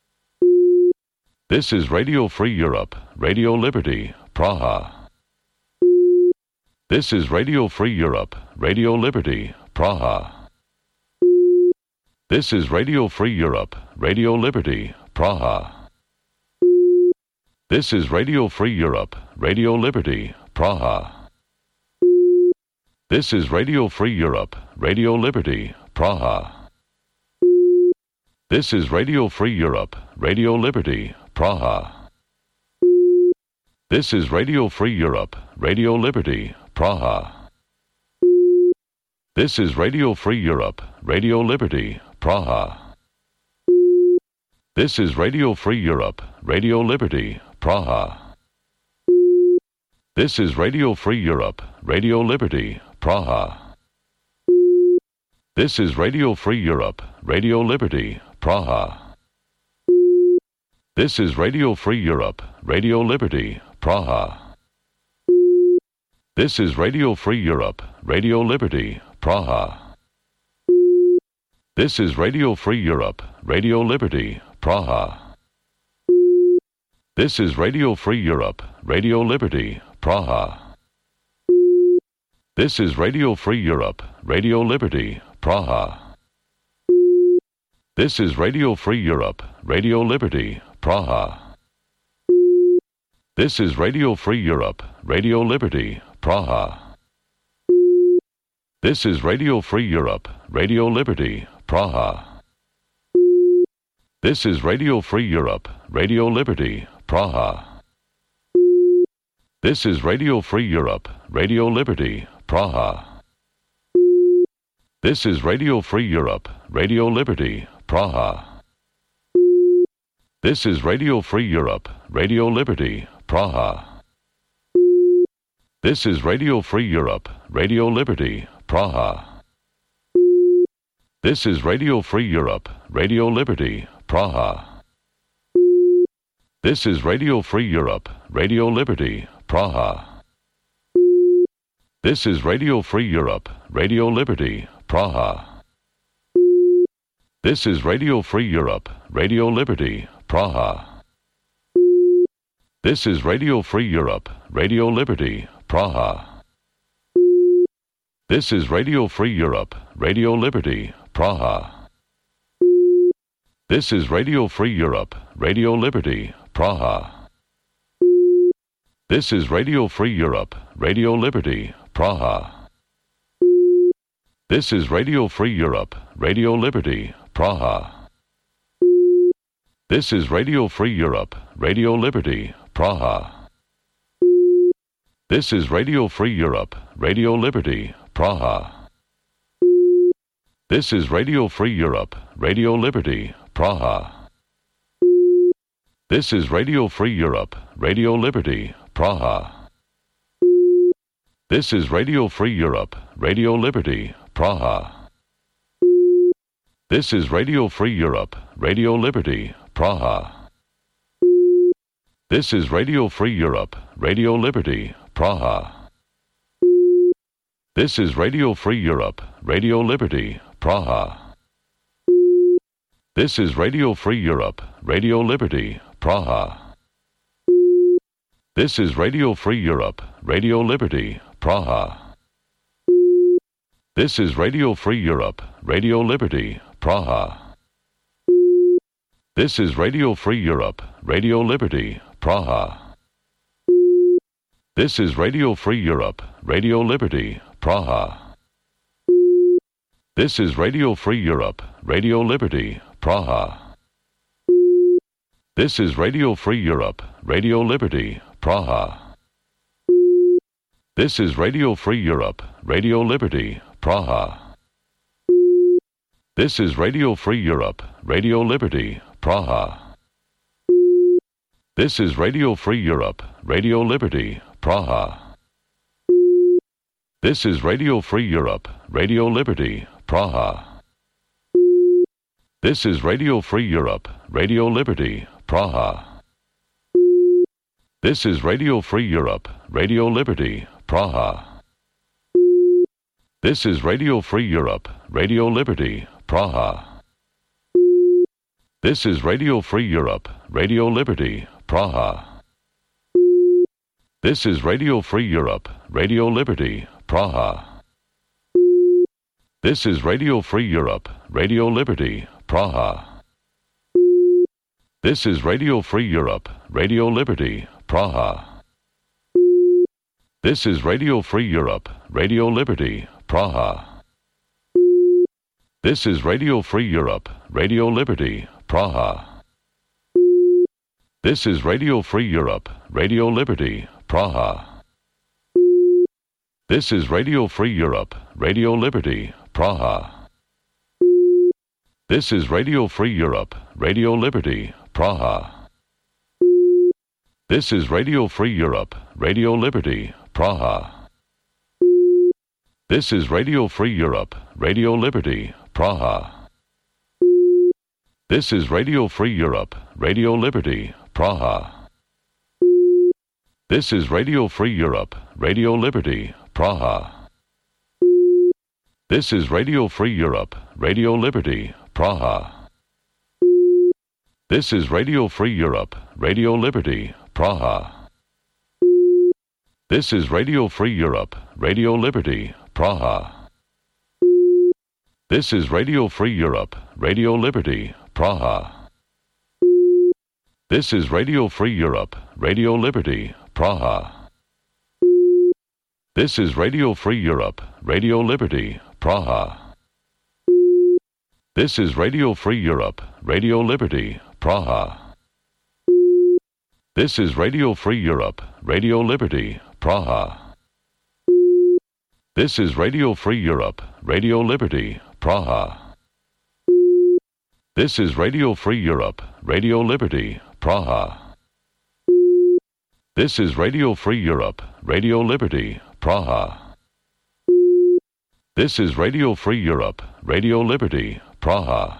This is Radio Free Europe, Radio Liberty, Praha. This is Radio Free Europe, Radio Liberty, Praha. This is Radio Free Europe, Radio Liberty, Praha. This is Radio Free Europe, Radio Liberty, Praha. This is Radio Free Europe, Radio Liberty, Praha. This is Radio Free Europe, Radio Liberty, Praha. This is Radio Free Europe, Radio Liberty, Praha. This is Radio Free Europe, Radio Liberty, Praha. This is Radio Free Europe, Radio Liberty, Praha. This is Radio Free Europe, Radio Liberty, Praha. This is Radio Free Europe, Radio Liberty, Praha. This is Radio Free Europe, Radio Liberty, Praha. This is Radio Free Europe, Radio Liberty, Praha. This is Radio Free Europe, Radio Liberty, Praha. This is Radio Free Europe, Radio Liberty, Praha. This is Radio Free Europe, Radio Liberty, Praha. This is Radio Free Europe, Radio Liberty, Praha. This is Radio Free Europe, Radio Liberty, Praha. This is Radio Free Europe, Radio Liberty, Praha. This is Radio Free Europe, Radio Liberty, Praha. This is Radio Free Europe, Radio Liberty, Praha. This is Radio Free Europe, Radio Liberty, Praha. This is Radio Free Europe, Radio Liberty, Praha. This is Radio Free Europe, Radio Liberty, Praha. This is Radio Free Europe, Radio Liberty, Praha. This is Radio Free Europe, Radio Liberty, Praha. This is Radio Free Europe, Radio Liberty, Praha. This is Radio Free Europe, Radio Liberty, Praha. This is Radio Free Europe, Radio Liberty, Praha. This is Radio Free Europe, Radio Liberty, Praha. This is Radio Free Europe, Radio Liberty, Praha. This is Radio Free Europe, Radio Liberty, Praha. This is Radio Free Europe, Radio Liberty, Praha. This is Radio Free Europe, Radio Liberty, Praha. This is Radio Free Europe, Radio Liberty, Praha. This is Radio Free Europe, Radio Liberty, Praha. This is Radio Free Europe, Radio Liberty, Praha. This is Radio Free Europe, Radio Liberty, Praha. This is Radio Free Europe, Radio Liberty, Praha. This is Radio Free Europe, Radio Liberty, Praha. This is Radio Free Europe, Radio Liberty, Praha. This is Radio Free Europe, Radio Liberty, Praha. This is Radio Free Europe, Radio Liberty, Praha. This is Radio Free Europe, Radio Liberty, Praha. This is Radio Free Europe, Radio Liberty, Praha. This is Radio Free Europe, Radio Liberty, Praha. This is Radio Free Europe, Radio Liberty, Praha. This is Radio Free Europe, Radio Liberty, Praha. This is Radio Free Europe, Radio Liberty, Praha. This is Radio Free Europe, Radio Liberty, Praha. This is Radio Free Europe, Radio Liberty, Praha. This is Radio Free Europe, Radio Liberty, Praha. This is Radio Free Europe, Radio Liberty, Praha. This is Radio Free Europe, Radio Liberty, Praha. This is Radio Free Europe, Radio Liberty, Praha. This is Radio Free Europe, Radio Liberty, Praha. This is Radio Free Europe, Radio Liberty, Praha. This is Radio Free Europe, Radio Liberty, Praha. This is Radio Free Europe, Radio Liberty, Praha. This is Radio Free Europe, Radio Liberty, Praha. This is Radio Free Europe, Radio Liberty, Praha. This is Radio Free Europe, Radio Liberty, Praha. This is Radio Free Europe, Radio Liberty, Praha. This is Radio Free Europe, Radio Liberty, Praha. This is Radio Free Europe, Radio Liberty, Praha. This is Radio Free Europe, Radio Liberty, Praha. This is Radio Free Europe, Radio Liberty, Praha. This is Radio Free Europe, Radio Liberty, Praha. This is Radio Free Europe, Radio Liberty, Praha. This is Radio Free Europe, Radio Liberty, Praha. This is Radio Free Europe, Radio Liberty, Praha. This is Radio Free Europe, Radio Liberty, Praha. This is Radio Free Europe, Radio Liberty, Praha. This is Radio Free Europe, Radio Liberty, Praha. This is Radio Free Europe, Radio Liberty, Praha. This is Radio Free Europe, Radio Liberty, Praha. This is Radio Free Europe, Radio Liberty, Praha. This is Radio Free Europe, Radio Liberty, Praha. This is Radio Free Europe, Radio Liberty, Praha. This is Radio Free Europe, Radio Liberty, Praha.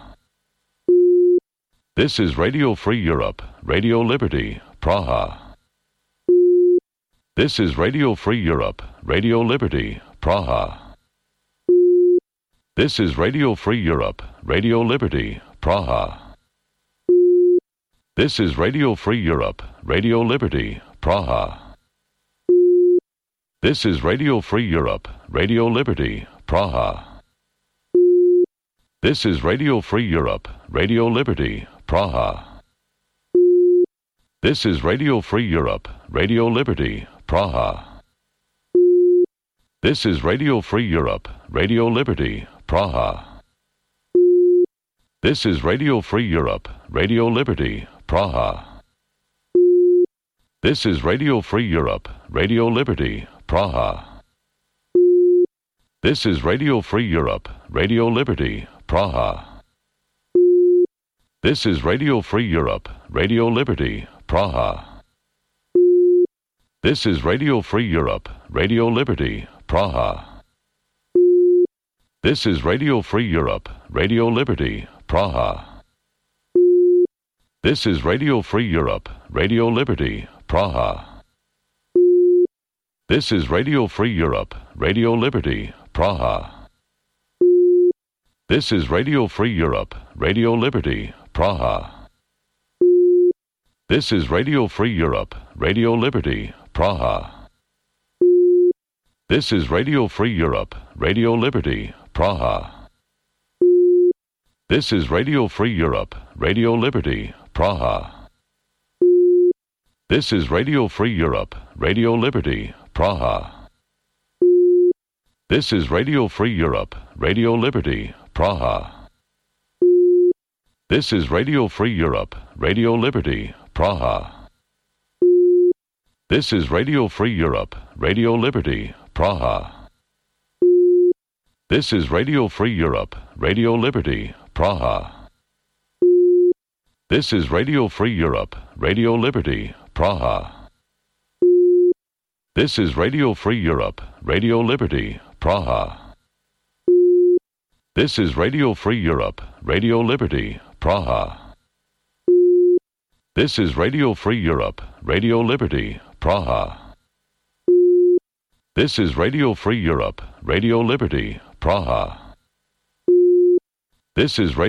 This is Radio Free Europe, Radio Liberty, Praha. This is Radio Free Europe, Radio Liberty, Praha. This is Radio Free Europe, Radio Liberty, Praha. This is Radio Free Europe, Radio Liberty, Praha. This is Radio Free Europe, Radio Liberty, Praha. This is Radio Free Europe, Radio Liberty, Praha. This is Radio Free Europe, Radio Liberty, Praha. This is Radio Free Europe, Radio Liberty, Praha. This is Radio Free Europe, Radio Liberty, Praha. This is Radio Free Europe, Radio Liberty, Praha. This is Radio Free Europe, Radio Liberty, Praha. This is Radio Free Europe, Radio Liberty, Praha. This is Radio Free Europe, Radio Liberty, Praha. This is Radio Free Europe, Radio Liberty, Praha. This is Radio Free Europe, Radio Liberty, Praha. This is Radio Free Europe, Radio Liberty, Praha. This is Radio Free Europe, Radio Liberty, Praha. This is Radio Free Europe, Radio Liberty, Praha. This is Radio Free Europe, Radio Liberty, Praha. This is Radio Free Europe, Radio Liberty, Praha. This is Radio Free Europe, Radio Liberty, Praha. This is Radio Free Europe, Radio Liberty, Praha. This is Radio Free Europe, Radio Liberty, Praha. This is Radio Free Europe, Radio Liberty, Praha. This is Radio Free Europe, Radio Liberty, Praha. This is Radio Free Europe, Radio Liberty, Praha. This is Radio Free Europe, Radio Liberty, Praha. This is Radio Free Europe, Radio Liberty, Praha. This is Radio Free Europe, Radio Liberty, Praha. This is Radio Free Europe, Radio Liberty, Praha. This is Radio